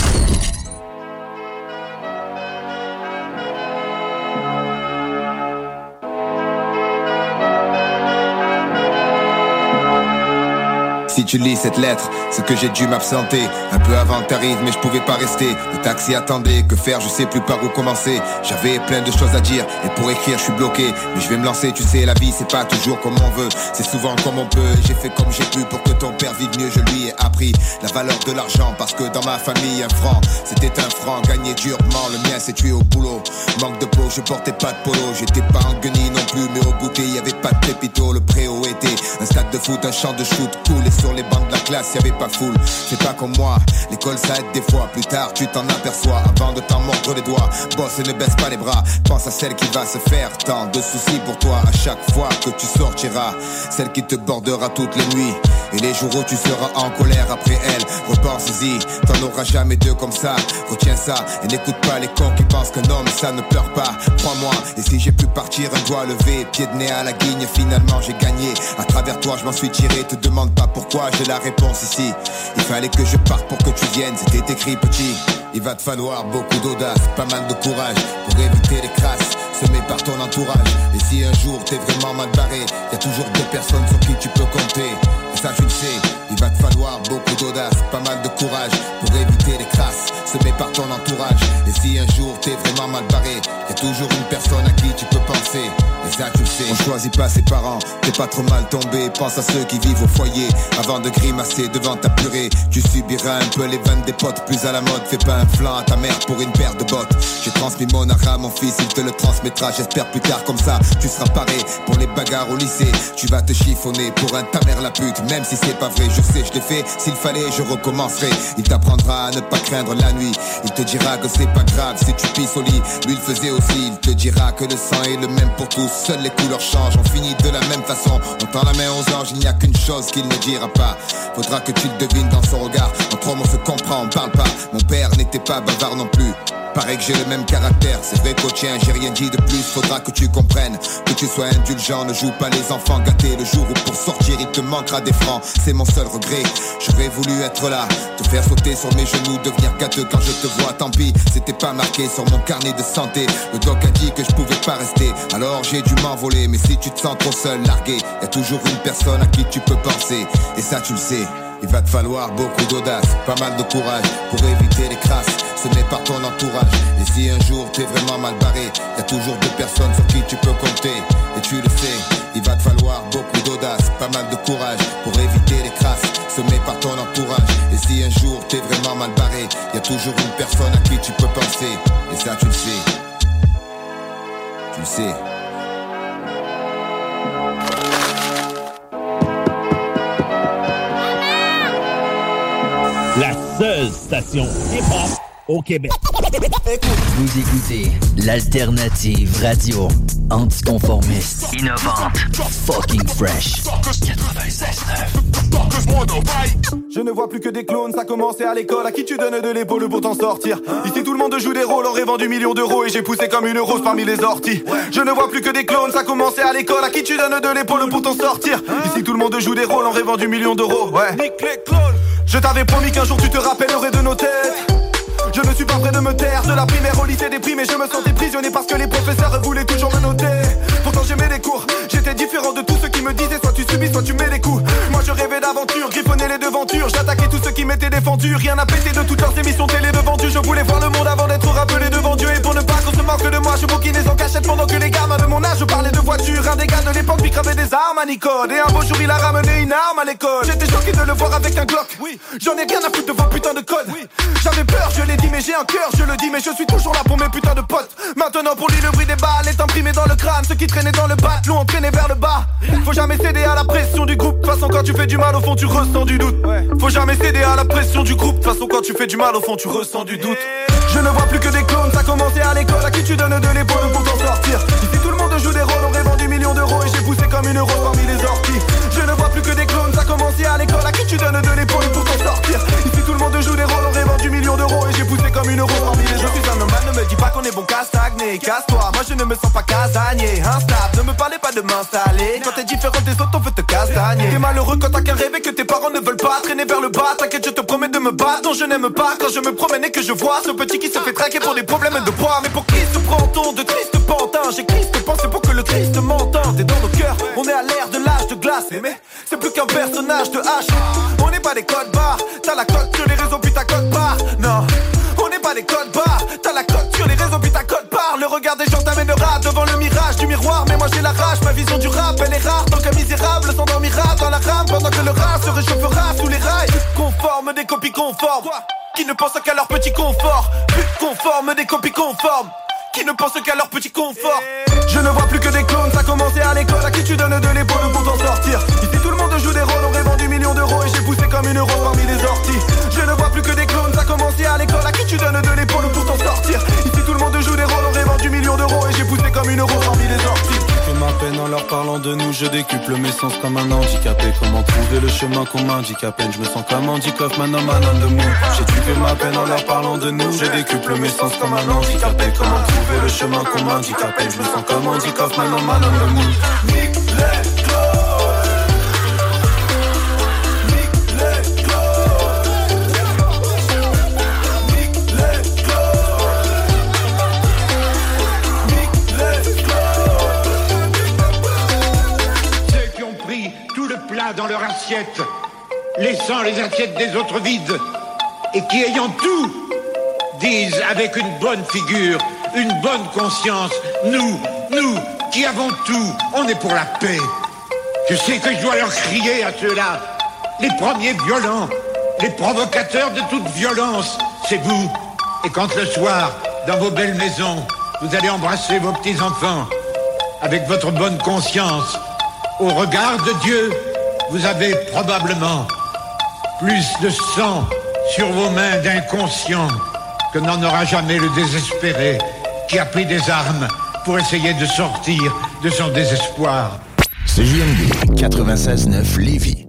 Si tu lis cette lettre, c'est que j'ai dû m'absenter. Un peu avant que t'arrives, mais je pouvais pas rester. Le taxi attendait, que faire, je sais plus par où commencer. J'avais plein de choses à dire, et pour écrire je suis bloqué. Mais je vais me lancer, tu sais, la vie c'est pas toujours comme on veut. C'est souvent comme on peut, j'ai fait comme j'ai pu. Pour que ton père vive mieux, je lui ai appris la valeur de l'argent. Parce que dans ma famille, un franc, c'était un franc. Gagné durement, le mien s'est tué au boulot. Manque de peau, je portais pas de polo. J'étais pas en guenille non plus, mais au goûter y avait pas de pépito. Le préau était un stade de foot, un champ de shoot cool. Et sur les bancs de la classe, y'avait pas foule. C'est pas comme moi, l'école ça aide des fois. Plus tard, tu t'en aperçois avant de t'en mordre les doigts. Bosse et ne baisse pas les bras. Pense à celle qui va se faire tant de soucis pour toi à chaque fois que tu sortiras. Celle qui te bordera toutes les nuits. Et les jours où tu seras en colère après elle, repense-y, t'en auras jamais deux comme ça. Retiens ça et n'écoute pas les cons qui pensent qu'un homme ça ne pleure pas. Crois-moi, et si j'ai pu partir un doigt levé, pied de nez à la guigne, finalement j'ai gagné. À travers toi je m'en suis tiré, te demande pas pourquoi, j'ai la réponse ici. Il fallait que je parte pour que tu viennes, c'était écrit petit. Il va te falloir beaucoup d'audace, pas mal de courage pour éviter les crasses semées par ton entourage. Et si un jour t'es vraiment mal barré, y a toujours deux personnes sur qui tu peux compter. Et ça tu le sais, il va te falloir beaucoup d'audace, pas mal de courage pour éviter les crasses semées par ton entourage. Et si un jour t'es vraiment mal barré, y a toujours une personne à qui tu peux penser. Et ça tu le sais, on choisit pas ses parents, t'es pas trop mal tombé. Pense à ceux qui vivent au foyer, avant de grimacer devant ta purée. Tu subiras un peu les vannes des potes, plus à la mode. Fais pas un flanc à ta mère pour une paire de bottes. J'ai transmis mon art à mon fils, il te le transmettra. J'espère plus tard comme ça, tu seras paré pour les bagarres au lycée. Tu vas te chiffonner pour un ta mère la pute, même si c'est pas vrai, je sais, je l'ai fait. S'il fallait, je recommencerai. Il t'apprendra à ne pas craindre la nuit. Il te dira que c'est pas grave si tu pisses au lit. Lui il faisait aussi, il te dira que le sang est le même pour tous. Seules les couleurs changent, on finit de la même façon. On tend la main aux anges, il n'y a qu'une chose qu'il ne dira pas. Faudra que tu le devines dans son regard. Entre hommes on se comprend, on parle pas. Mon père n'était pas bavard non plus. Paraît que j'ai le même caractère, c'est vrai qu'au tien j'ai rien dit de plus. Faudra que tu comprennes, que tu sois indulgent. Ne joue pas les enfants gâtés le jour où pour sortir il te manquera des francs. C'est mon seul regret, j'aurais voulu être là, te faire sauter sur mes genoux, devenir gâteux quand je te vois. Tant pis, c'était pas marqué sur mon carnet de santé. Le doc a dit que je pouvais pas rester, alors j'ai dû m'envoler. Mais si tu te sens trop seul, largué, y a toujours une personne à qui tu peux penser. Et ça tu le sais, il va te falloir beaucoup d'audace, pas mal de courage pour éviter les crasses semées par ton entourage. Et si un jour t'es vraiment mal barré, y a toujours deux personnes sur qui tu peux compter. Et tu le sais, il va te falloir beaucoup d'audace, pas mal de courage pour éviter les crasses semées par ton entourage. Et si un jour t'es vraiment mal barré, y a toujours une personne à qui tu peux penser. Et ça tu le sais, tu le sais. La seule station hip-hop au Québec. Vous écoutez l'alternative radio anticonformiste, innovante, fucking fresh. quatre-vingt-seize neuf. Je ne vois plus que des clones, ça commençait à l'école. À qui tu donnes de l'épaule pour t'en sortir? Ici tout le monde joue des rôles, aurait vendu millions d'euros et j'ai poussé comme une rose parmi les orties. Je ne vois plus que des clones, ça commençait à l'école. À qui tu donnes de l'épaule pour t'en sortir? Ici tout le monde joue des rôles, aurait vendu millions d'euros. Ouais. Nique les clones. Je t'avais promis qu'un jour tu te rappellerais de nos têtes. Je ne suis pas prêt de me taire. De la primaire au lycée déprimé, je me sentais prisonnier parce que les professeurs voulaient toujours me noter. Pourtant j'aimais les cours, j'étais différent de tous ceux qui me me disait soit tu subis, soit tu mets des coups. Moi je rêvais d'aventure, griffonner les devantures. J'attaquais tous ceux qui m'étaient défendus. Rien n'a pété de toutes leurs émissions télé devant Dieu. Je voulais voir le monde avant d'être rappelé devant Dieu. Et pour ne pas qu'on se moque de moi, je bouquinais en cachette pendant que les gamins de mon âge parlaient de voitures. Un des gars de l'époque lui cravait des armes à Nicole. Et un beau jour il a ramené une arme à l'école. J'étais choqué de le voir avec un Glock. Oui, j'en ai rien à foutre de vos putains de codes. Oui, j'avais peur, je l'ai dit, mais j'ai un cœur, je le dis, mais je suis toujours là pour mes putains de potes. Maintenant pour lui le bruit des balles est imprimé dans le crâne. Ceux qui traînaient dans le bat l'ont entraîné vers le bas. Faut jamais céder à la pression du groupe. De toute façon quand tu fais du mal au fond tu ressens du doute. Faut jamais céder à la pression du groupe. De toute façon quand tu fais du mal au fond tu ressens du doute. Je ne vois plus que des clones, ça a commencé à l'école. À qui tu donnes de l'épaule pour t'en sortir. Ici tout le monde joue des rôles, on revend du million d'euros. Et j'ai poussé comme une rose parmi les orties. Je ne vois plus que des clones, ça a commencé à l'école. À qui tu donnes de l'épaule pour t'en sortir. Ici tout le monde joue des rôles, on revend du million d'euros. Et j'ai poussé comme une rose parmi les orties. Je suis un homme, ne me dis pas qu'on est bon qu'à stagner. Casse-toi, moi je ne me sens pas casanier. Instable, ne me parlez pas de m'installer. Quand t'es différent des autres on veut te castagner. T'es malheureux quand t'as qu'un rêve et que tes parents ne veulent pas traîner vers le bas. T'inquiète je te promets de me battre. Non je n'aime pas quand je me promène et que je vois ce petit qui se fait traquer pour des problèmes de poids. Mais pour qui se prend-on de triste pantin? J'ai Christ pensé pour que le triste m'entende. Et dans nos cœurs, on est à l'ère de l'âge de glace. Mais c'est plus qu'un personnage de H. On n'est pas des codes barres. T'as la cote sur les réseaux puis t'as code barre. Non, on n'est pas des codes barres. T'as la cote sur les réseaux puis t'as code barre. Le regard des gens t'amènera devant le mirage du miroir. Mais moi j'ai la rage, ma vision du rap elle est rare. Tant qu'un misérable s'endormira dans la rame pendant que le rat se réchauffera sous les rails. Conforme des copies conformes qui ne pensent qu'à leur petit confort. Plus conforme des copies conformes qui ne pensent qu'à leur petit confort. Je ne vois plus que des clones, ça a commencé à l'école. À qui tu donnes de l'épaule pour t'en sortir. Ici tout le monde joue des rôles, on revend du million d'euros. Et j'ai poussé comme une rose parmi les orties. Je ne vois plus que des clones, ça a commencé à l'école. À qui tu donnes de l'épaule pour t'en sortir. Ici tout le monde joue des rôles, on revend du million d'euros. Et j'ai poussé comme une rose parmi les orties. Je ma peine en leur parlant de nous, je décuple mes sens comme un handicapé. Comment trouver le chemin qu'on m'indique à peine. Je me sens comme Andy Kaufman, un man de mou. J'ai tué ma peine en leur parlant de nous, je décuple mes sens comme un handicapé. Comment trouver le chemin qu'on m'indique à peine. Je me sens comme Andy Kaufman, un man de mou. Nick les dans leur assiette, laissant les assiettes des autres vides, et qui ayant tout, disent avec une bonne figure, une bonne conscience, nous, nous, qui avons tout, on est pour la paix. Je sais que je dois leur crier à ceux-là, les premiers violents, les provocateurs de toute violence, c'est vous. Et quand le soir, dans vos belles maisons, vous allez embrasser vos petits-enfants, avec votre bonne conscience, au regard de Dieu, vous avez probablement plus de sang sur vos mains d'inconscient que n'en aura jamais le désespéré qui a pris des armes pour essayer de sortir de son désespoir. C J M D quatre-vingt-seize neuf Lévis.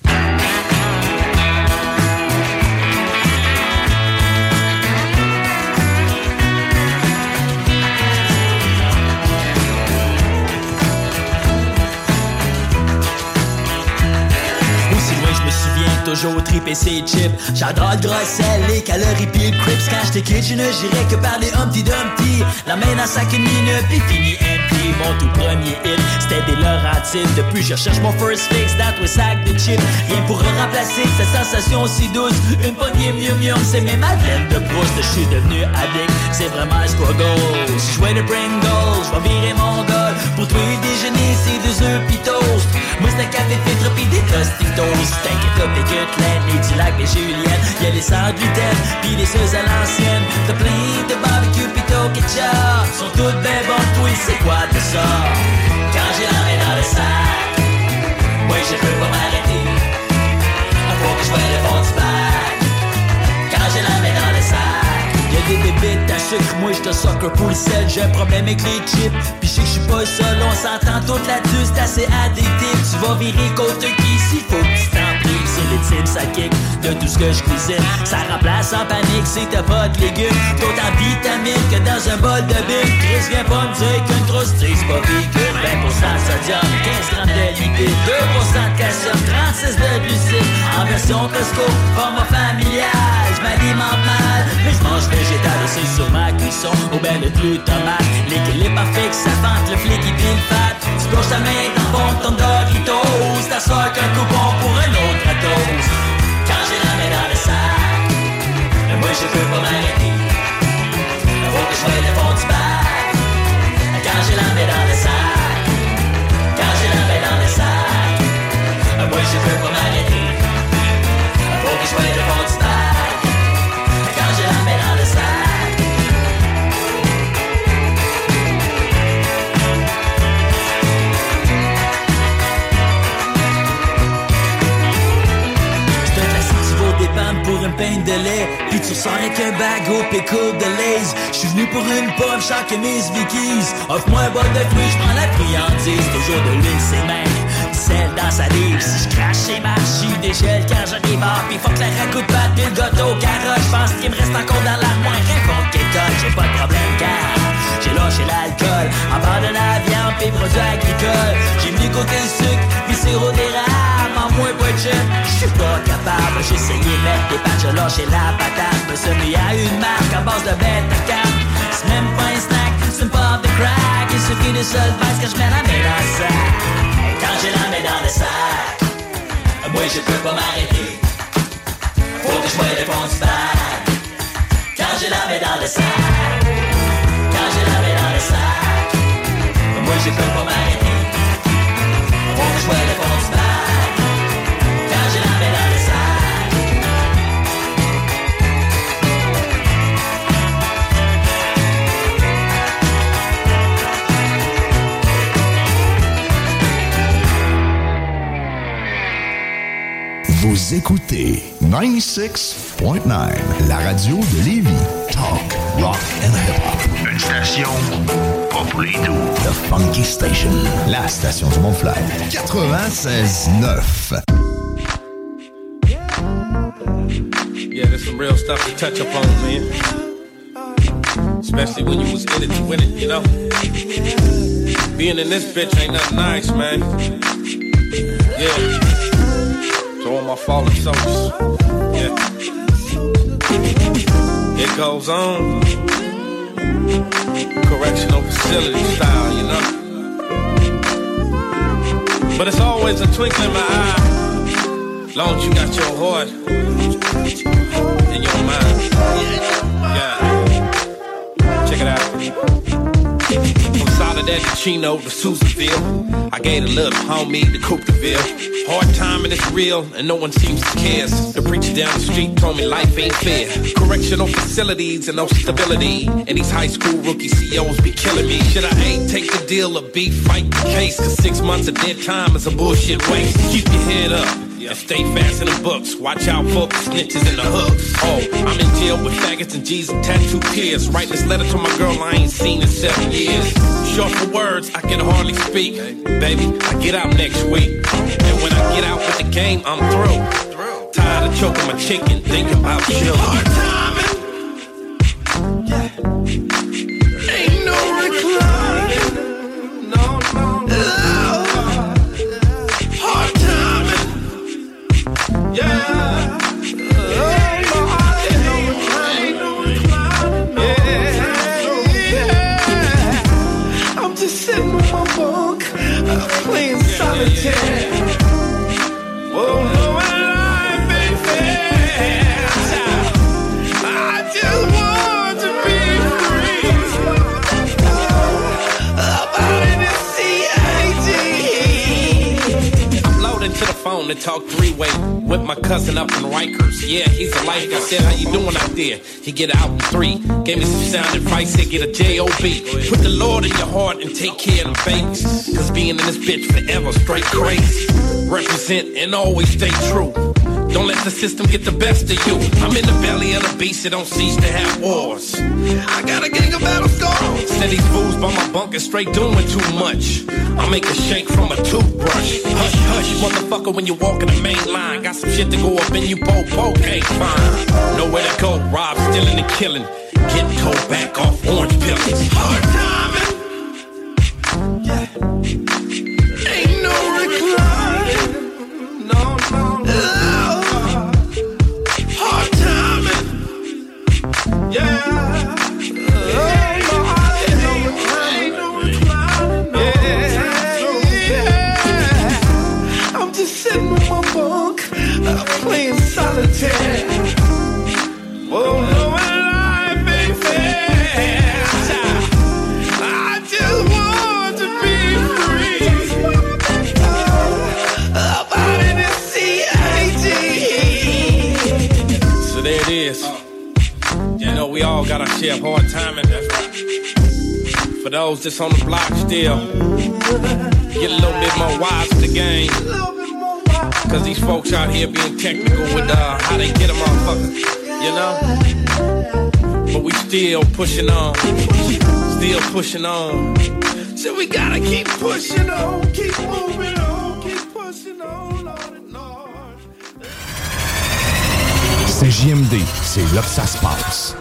Toujours triper ses chips. J'adore le gros sel, les calories pis le crips. Quand j'étais kid, je ne j'irais que par des Humpty Dumpty. La main dans cinq minutes, pis fini empty. Mon tout premier hit, c'était des Laurentides. Depuis, je cherche mon first fix dans tous sac de chips. Rien pour remplacer cette sensation si douce. Une poignée mieux mieux, c'est mes madeleines de brousse. Je suis devenu addict, c'est vraiment un struggle. Si je jouais le Pringles, je vais virer mon goal. Pour toi déjeuner, c'est deux œufs pis toast. Moi c'est un café filtre pis des Tostitos. T'inquiète up, t'es les du lac, les juliennes, y'a les sans gluten, pis les ceux à l'ancienne. T'as plein de barbecue pis t'au ketchup, sont toutes ben bonnes, toi c'est quoi de ça? Quand j'ai la main dans le sac, moi je peux pas m'arrêter, faut que je vois le fond du bac. Quand j'ai la main dans le sac, y'a des bébites à sucre, moi j'te sucker pour le sel. J'ai un problème avec les chips, pis je sais que j'suis pas seul, on s'entend toute là-dessus, c'est assez addictif. Tu vas virer côte qu'ici, faut que tu t'en pries. C'est les tips, ça kick de tout ce que je cuisine. Ça remplace en panique si t'as pas de légumes. Autant vitamines que dans un bol de big. Chris vient pas me dire qu'une grosse c'est pas véhicule. vingt pour cent de sodium, quinze grammes de lipides, deux pour cent de calcium, trente-six de glucides. En version Costco, format familial. Je m'alimente mal, mais je mange végétal aussi sur ma cuisson. Au ben le glutamate, l'équilibre parfait que ça vente le flic et puis le fat. Tu plonge ta main dans le fond de ton Doritos. Ta soeur qu'un coupon pour un autre Atos. Quand j'ai la main dans le sac, moi je peux pas m'arrêter. Faut que je voie le fond du bac. Quand j'ai la main dans le sac, quand j'ai la main dans le sac, moi je peux pas m'arrêter. Faut que je voie le fond du bac. Quand j'ai la main dans le sac. Pour une pinte de lait, puis tu ressors avec un bagot pickle de Lays. J'suis venu pour une pomme, chaque mes Vickies. Offre-moi un bol de fruits, j'prends la friandise. Toujours de l'huile, c'est même sel dans sa livre. Si j'crache chez Marchi, dégèle quand j'en ai marre. Pis faut que la ragoût de pâte, le gâteau, carotte. J'pense qu'il me reste encore dans l'armoire. Réponds qu'étonne, j'ai pas de problème car j'ai lâché l'alcool. Abandonne la viande, pis produits agricoles. J'ai venu côté le sucre, pis sirop d'érable. En moins pas de jet, j'suis pas capable. J'ai essayé de mettre des pattes, j'ai lâché la patate. Me suis mis à une marque à base de bête à cap. C'est même pas un snack, c'est une pop de crack. Il suffit de seul parce que j'mets la main dans le sac. Quand j'ai la main dans le sac, moi je peux pas m'arrêter. Faut que je voie le fond du bac. Quand j'ai la main dans le sac, quand j'ai la main dans le sac, moi je peux pas m'arrêter. Faut que je voie le fond du bac. Quand j'ai la main dans le sac. Vous écoutez quatre-vingt-seize point neuf, la radio de Lévis. Talk, rock and hip-hop. Une station pas pour les doux. The Funky Station, la station du Mont-Flair. quatre-vingt-seize neuf. Yeah, there's some real stuff to touch up on, man. Especially when you was in it to win it, you know? Being in this bitch ain't nothing nice, man. Yeah. To all my fallen soldiers. Yeah. It goes on. Correctional facility style, you know? But it's always a twinkle in my eye. Long as you got your heart and your mind. Yeah. Check it out. From Soledad to Chino to Susanville, I gave a little homie to Coopteville. Hard time and it's real, and no one seems to care. The preacher down the street told me life ain't fair. Correctional facilities and no stability, and these high school rookie C Os be killing me. Should I A, take the deal, or B, fight the case? Cause six months of dead time is a bullshit waste. Keep your head up and stay fast in the books. Watch out for the snitches and the hooks. Oh, I'm in jail with faggots and G's and tattoo tears. Writing this letter to my girl I ain't seen in seven years. Short for words, I can hardly speak. Baby, I get out next week. And when I get out with the game, I'm through. Tired of choking my chicken, thinking about you. Hard timing. Yeah. Ain't no recline. No, no, no. Hard timing. Yeah. Sitting on my bunk, uh, playing solitaire. Oh, no, life ain't fair. I just want to be free. Up out in the C I D. I'm loaded to the phone to talk three-way with my cousin up in Rikers. Yeah, he's a life. I said, how you doing out there? He get out in three. Gave me some sound advice, said get a J O B. Put the Lord in your heart and take care of the babies. Cause being in this bitch forever straight crazy. Represent and always stay true. Don't let the system get the best of you. I'm in the belly of the beast that don't cease to have wars. I got a gang of battle scars. Said these fools by my bunker straight doing too much. I make a shake from a toothbrush. Hush, hush, motherfucker, when you walk in the main line. Got some shit to go up and you poke, poke, ain't fine. Nowhere to go, rob, stealing and killing. Getting towed back off orange pillars. Hard timing. Yeah. Ain't no recline. No, no, no. Hard timing. Yeah. Ain't no recline. Yeah. have hard timing. For those that's on the block still, get a little bit more wise with the game. Cause these folks out here being technical with uh, how they get them motherfuckers, you know? But we still pushing on, still pushing on. So we gotta keep pushing on, keep moving on, keep pushing on, Lord and Lord. C'est J M D, c'est là que ça se passe.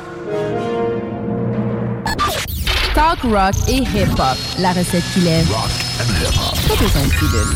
Talk, rock et hip-hop. La recette qui lève. Rock and hip-hop. Pas besoin de pilule.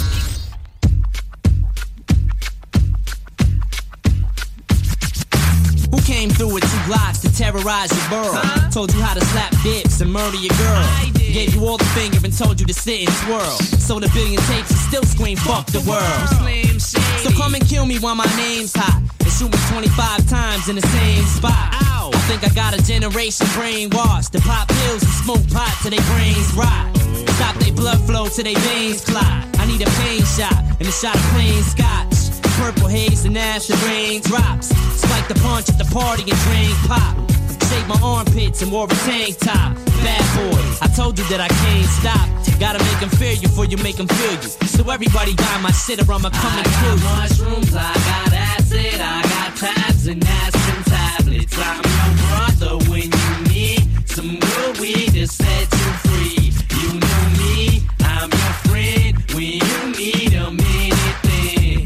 Came through with two blocks to terrorize your borough. Huh? Told you how to slap dicks and murder your girl. Gave you all the finger and told you to sit and twirl. Sold a billion tapes and still scream fuck the world. Slim so come and kill me while my name's hot. And shoot me twenty-five times in the same spot. Ow. I think I got a generation brainwashed. To pop pills and smoke pot till their brains rot. Stop their blood flow till their veins clot. I need a pain shot and a shot of plain scotch. Purple haze and as the rain drops. Spike the punch at the party and drink pop. Shake my armpits and wore a tank top. Bad boy, I told you that I can't stop. Gotta make them fear you before you make them feel you. So everybody buy my shit or I'ma come and kill you. I got mushrooms, I got acid, I got tabs and aspirin tablets. I'm your brother when you need some good weed to set you free. You know me, I'm your friend when you need a anything.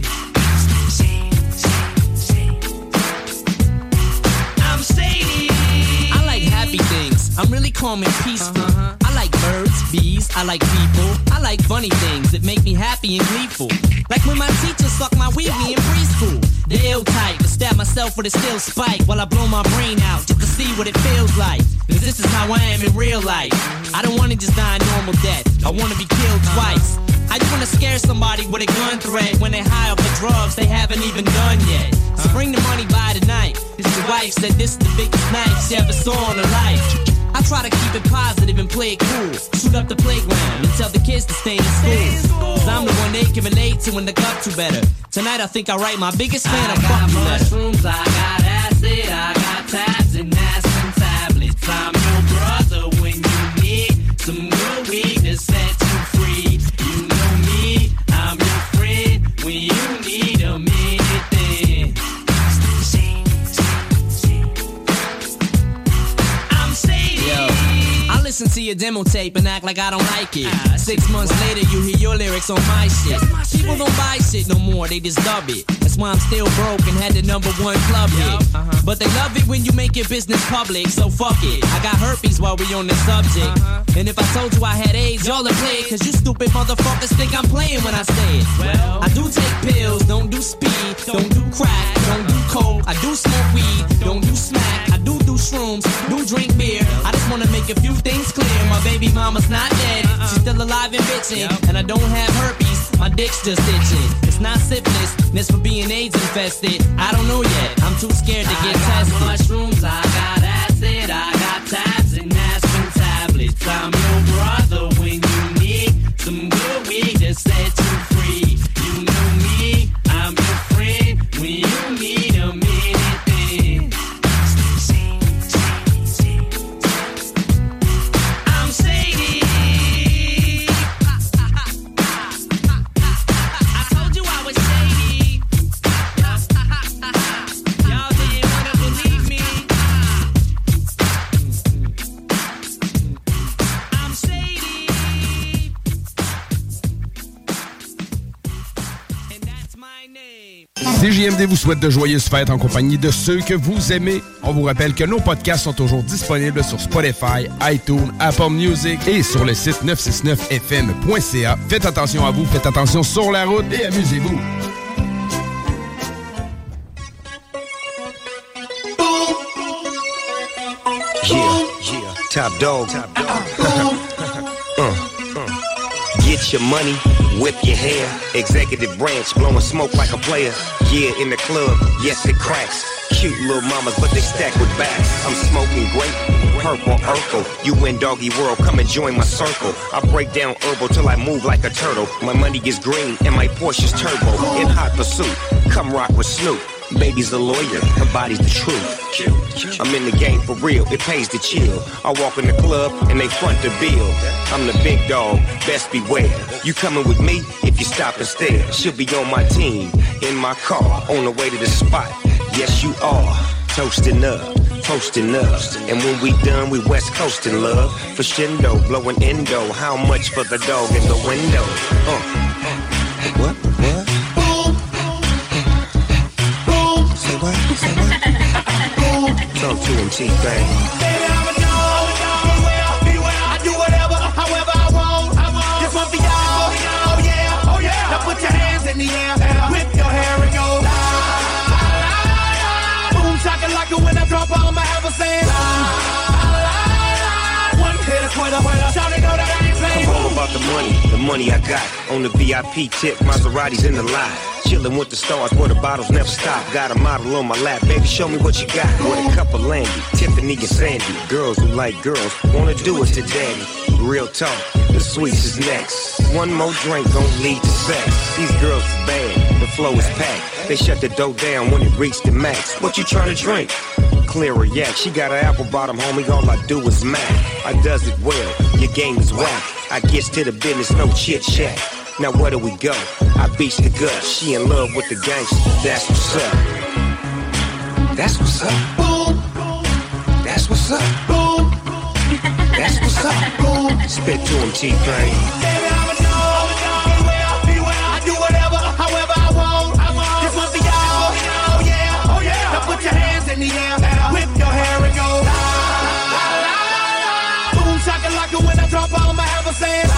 I'm shady. I like happy things. I'm really calm and peaceful. Uh-huh. I like birds, bees, I like people. I like funny things that make me happy and gleeful. Like when my teacher sucked my wee-wee in preschool. The ill type to stab myself with a steel spike while I blow my brain out just to see what it feels like. Cause this is how I am in real life. I don't wanna just die a normal death. I wanna be killed twice. I just wanna scare somebody with a gun threat when they high up for drugs they haven't even done yet. So bring the money by tonight. His wife said this is the biggest night she ever saw in her life. I try to keep it positive and play it cool. Shoot up the playground and tell the kids to stay in school. Cause I'm the one they can relate to when they got to better. Tonight I think I write my biggest fan a fuck you letter. Mushrooms, I got acid, I got tabs and aspirin tablets. I'm your brother when you need some good weed to set you free. You know me, I'm your friend when you need a anything. I'm shady. Yo, I listen to your demo tape and act like I don't like it. Uh, Six months later, you hear your lyrics on my shit. My People shit. don't buy shit no more, they just dub it. That's why I'm still broke and had the number one club hit. Uh-huh. But they love it when you make your business public, so fuck it. I got herpes while we on the subject. Uh-huh. And if I told you I had AIDS, y'all would play it. Cause you stupid motherfuckers think I'm playing when I say it. Well, I do take pills, don't do speed, don't do crack, don't do coke. I do smoke weed, don't do smack. I do do shrooms, do drink beer. I just wanna make a few things clear. My baby mama's not dead, she's still alive and bitching. And I don't have herpes, my dick's just itching. It's not syphilis, this for being AIDS infested. I don't know yet, I'm too scared to get I tested. Got mushrooms, I got acid, I got tabs and aspirin tablets. I'm your brother when you need some good weed to set you free. You know me, I'm your friend when you need a anything. I'm shady. I told you I was shady. Y'all didn't wanna believe me. I'm shady. And that's my name. C J M D vous souhaite de joyeuses fêtes en compagnie de ceux que vous aimez. On vous rappelle que nos podcasts sont toujours disponibles sur Spotify, iTunes, Apple Music et sur le site neuf cent soixante-neuf F M point C A. Faites attention à vous, faites attention sur la route et amusez-vous. Yeah, yeah, top dog. Top dog. uh, uh. Get your money, whip your hair. Executive branch, blowing smoke like a player. Yeah, in the club, yes it cracks. Cute little mamas, but they stack with backs. I'm smoking great, purple Urkel. You in doggy world, come and join my circle. I break down herbal till I move like a turtle. My money is green and my Porsche's turbo. In hot pursuit, come rock with Snoop. Baby's a lawyer, her body's the truth. I'm in the game for real, it pays to chill. I walk in the club and they front the bill. I'm the big dog, best beware. You coming with me if you stop and stare. She'll be on my team, in my car, on the way to the spot. Yes, you are, toasting up, toasting up. And when we done, we west coasting, love. For shindo, blowing endo. How much for the dog in the window? Uh, what, what? Say what, say what? Talk to him, T-Bang. Baby, I'm a dog, beware, beware. I do whatever, however I want. I want. This one for y'all, oh yeah, oh yeah. Now put your hands in the air, whip your hair and go. Boom, shaka like it when I drop, I'ma have a sand. One hit a quitter, quitter. Shout it, go that I ain't playing. I'm all about the money, the money I got. On the V I P tip, Maserati's in the lot. Chillin' with the stars where the bottles never stop. Got a model on my lap, baby, show me what you got. With a cup of Landy, Tiffany and Sandy. Girls who like girls wanna do it to daddy. Real talk, the sweets is next. One more drink gon' lead to sex. These girls is bad, the flow is packed. They shut the door down when it reached the max. What you tryna drink? Clear a yak. She got an apple bottom, homie, all I do is mac. I does it well, your game is whack. I gets to the business, no chit chat. Now where do we go? I beats the gut. She in love with the gangster. That's what's up. That's what's up. Boom. That's what's up. Boom. That's what's up. Boom. Spit to him, T-Pain. Baby, I'm a dog, beware, beware. I do whatever, however I want. I want. This one for y'all, oh yeah, oh yeah. Now put your hands in the air, whip your hair and go. Boom, shaka like it when I drop, I'ma have a sand.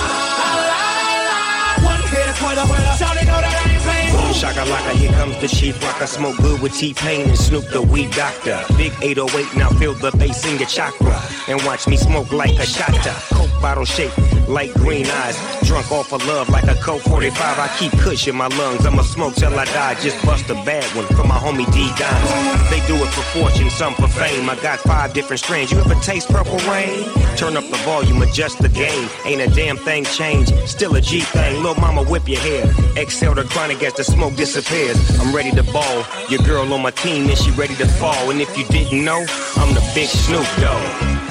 Shakalaka, here comes the chief rock. I smoke good with T-Pain and Snoop the weed doctor. Big eight oh eight, now feel the bass in your chakra. And watch me smoke like a shotta. Coke bottle shaped like green eyes. Drunk off of love like a Coke forty-five. I keep kush in my lungs, I'ma smoke till I die. Just bust a bad one for my homie D-Dimes. They do it for fortune, some for fame. I got five different strains. You ever taste Purple Rain? Turn up the volume, adjust the game. Ain't a damn thing changed, still a G thing. Lil' mama whip your hair. Exhale the chronic as the smoke disappears. I'm ready to ball. Your girl on my team and she ready to fall. And if you didn't know, I'm the big Snoop Dogg.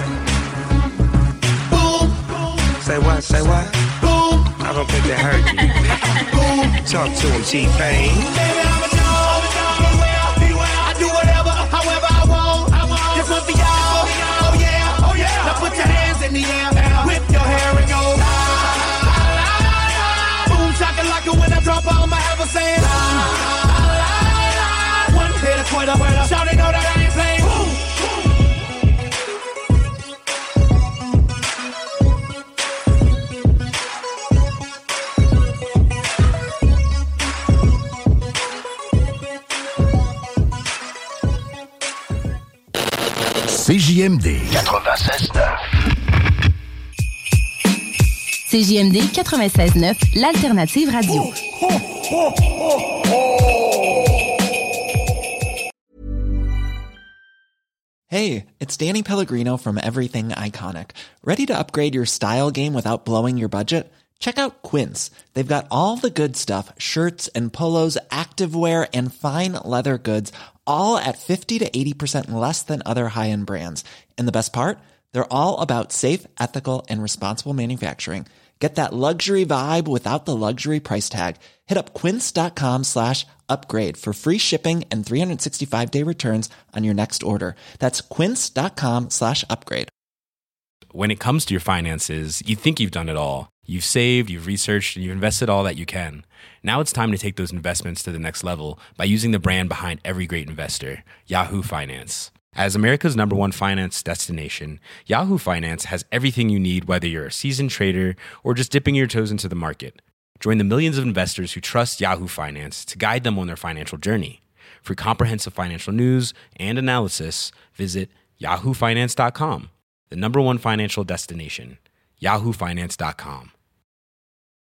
Boom. Say what? Say what? Boom. I don't think they heard you. Boom. Talk to him, T-Pain. Baby, I'm a dog, beware, beware. I do whatever, however I want. I want. This one for y'all, oh yeah, oh yeah. Now put your hands in the air, whip your hair and go. Boom, shaka like it when I drop, I'ma have a sand. One hit a quitter, shout it, know that I ain't playing. C J M D quatre-vingt-seize neuf. C J M D quatre-vingt-seize neuf, l'alternative radio. Oh, oh, oh, oh. Hey, it's Danny Pellegrino from Everything Iconic. Ready to upgrade your style game without blowing your budget? Check out Quince. They've got all the good stuff, shirts and polos, activewear, and fine leather goods, all at fifty to eighty percent less than other high-end brands. And the best part? They're all about safe, ethical, and responsible manufacturing. Get that luxury vibe without the luxury price tag. Hit up quince.com slash upgrade for free shipping and three sixty-five day returns on your next order. That's quince.com slash upgrade. When it comes to your finances, you think you've done it all. You've saved, you've researched, and you've invested all that you can. Now it's time to take those investments to the next level by using the brand behind every great investor, Yahoo Finance. As America's number one finance destination, Yahoo Finance has everything you need, whether you're a seasoned trader or just dipping your toes into the market. Join the millions of investors who trust Yahoo Finance to guide them on their financial journey. For comprehensive financial news and analysis, visit yahoo finance dot com, the number one financial destination, yahoo finance dot com.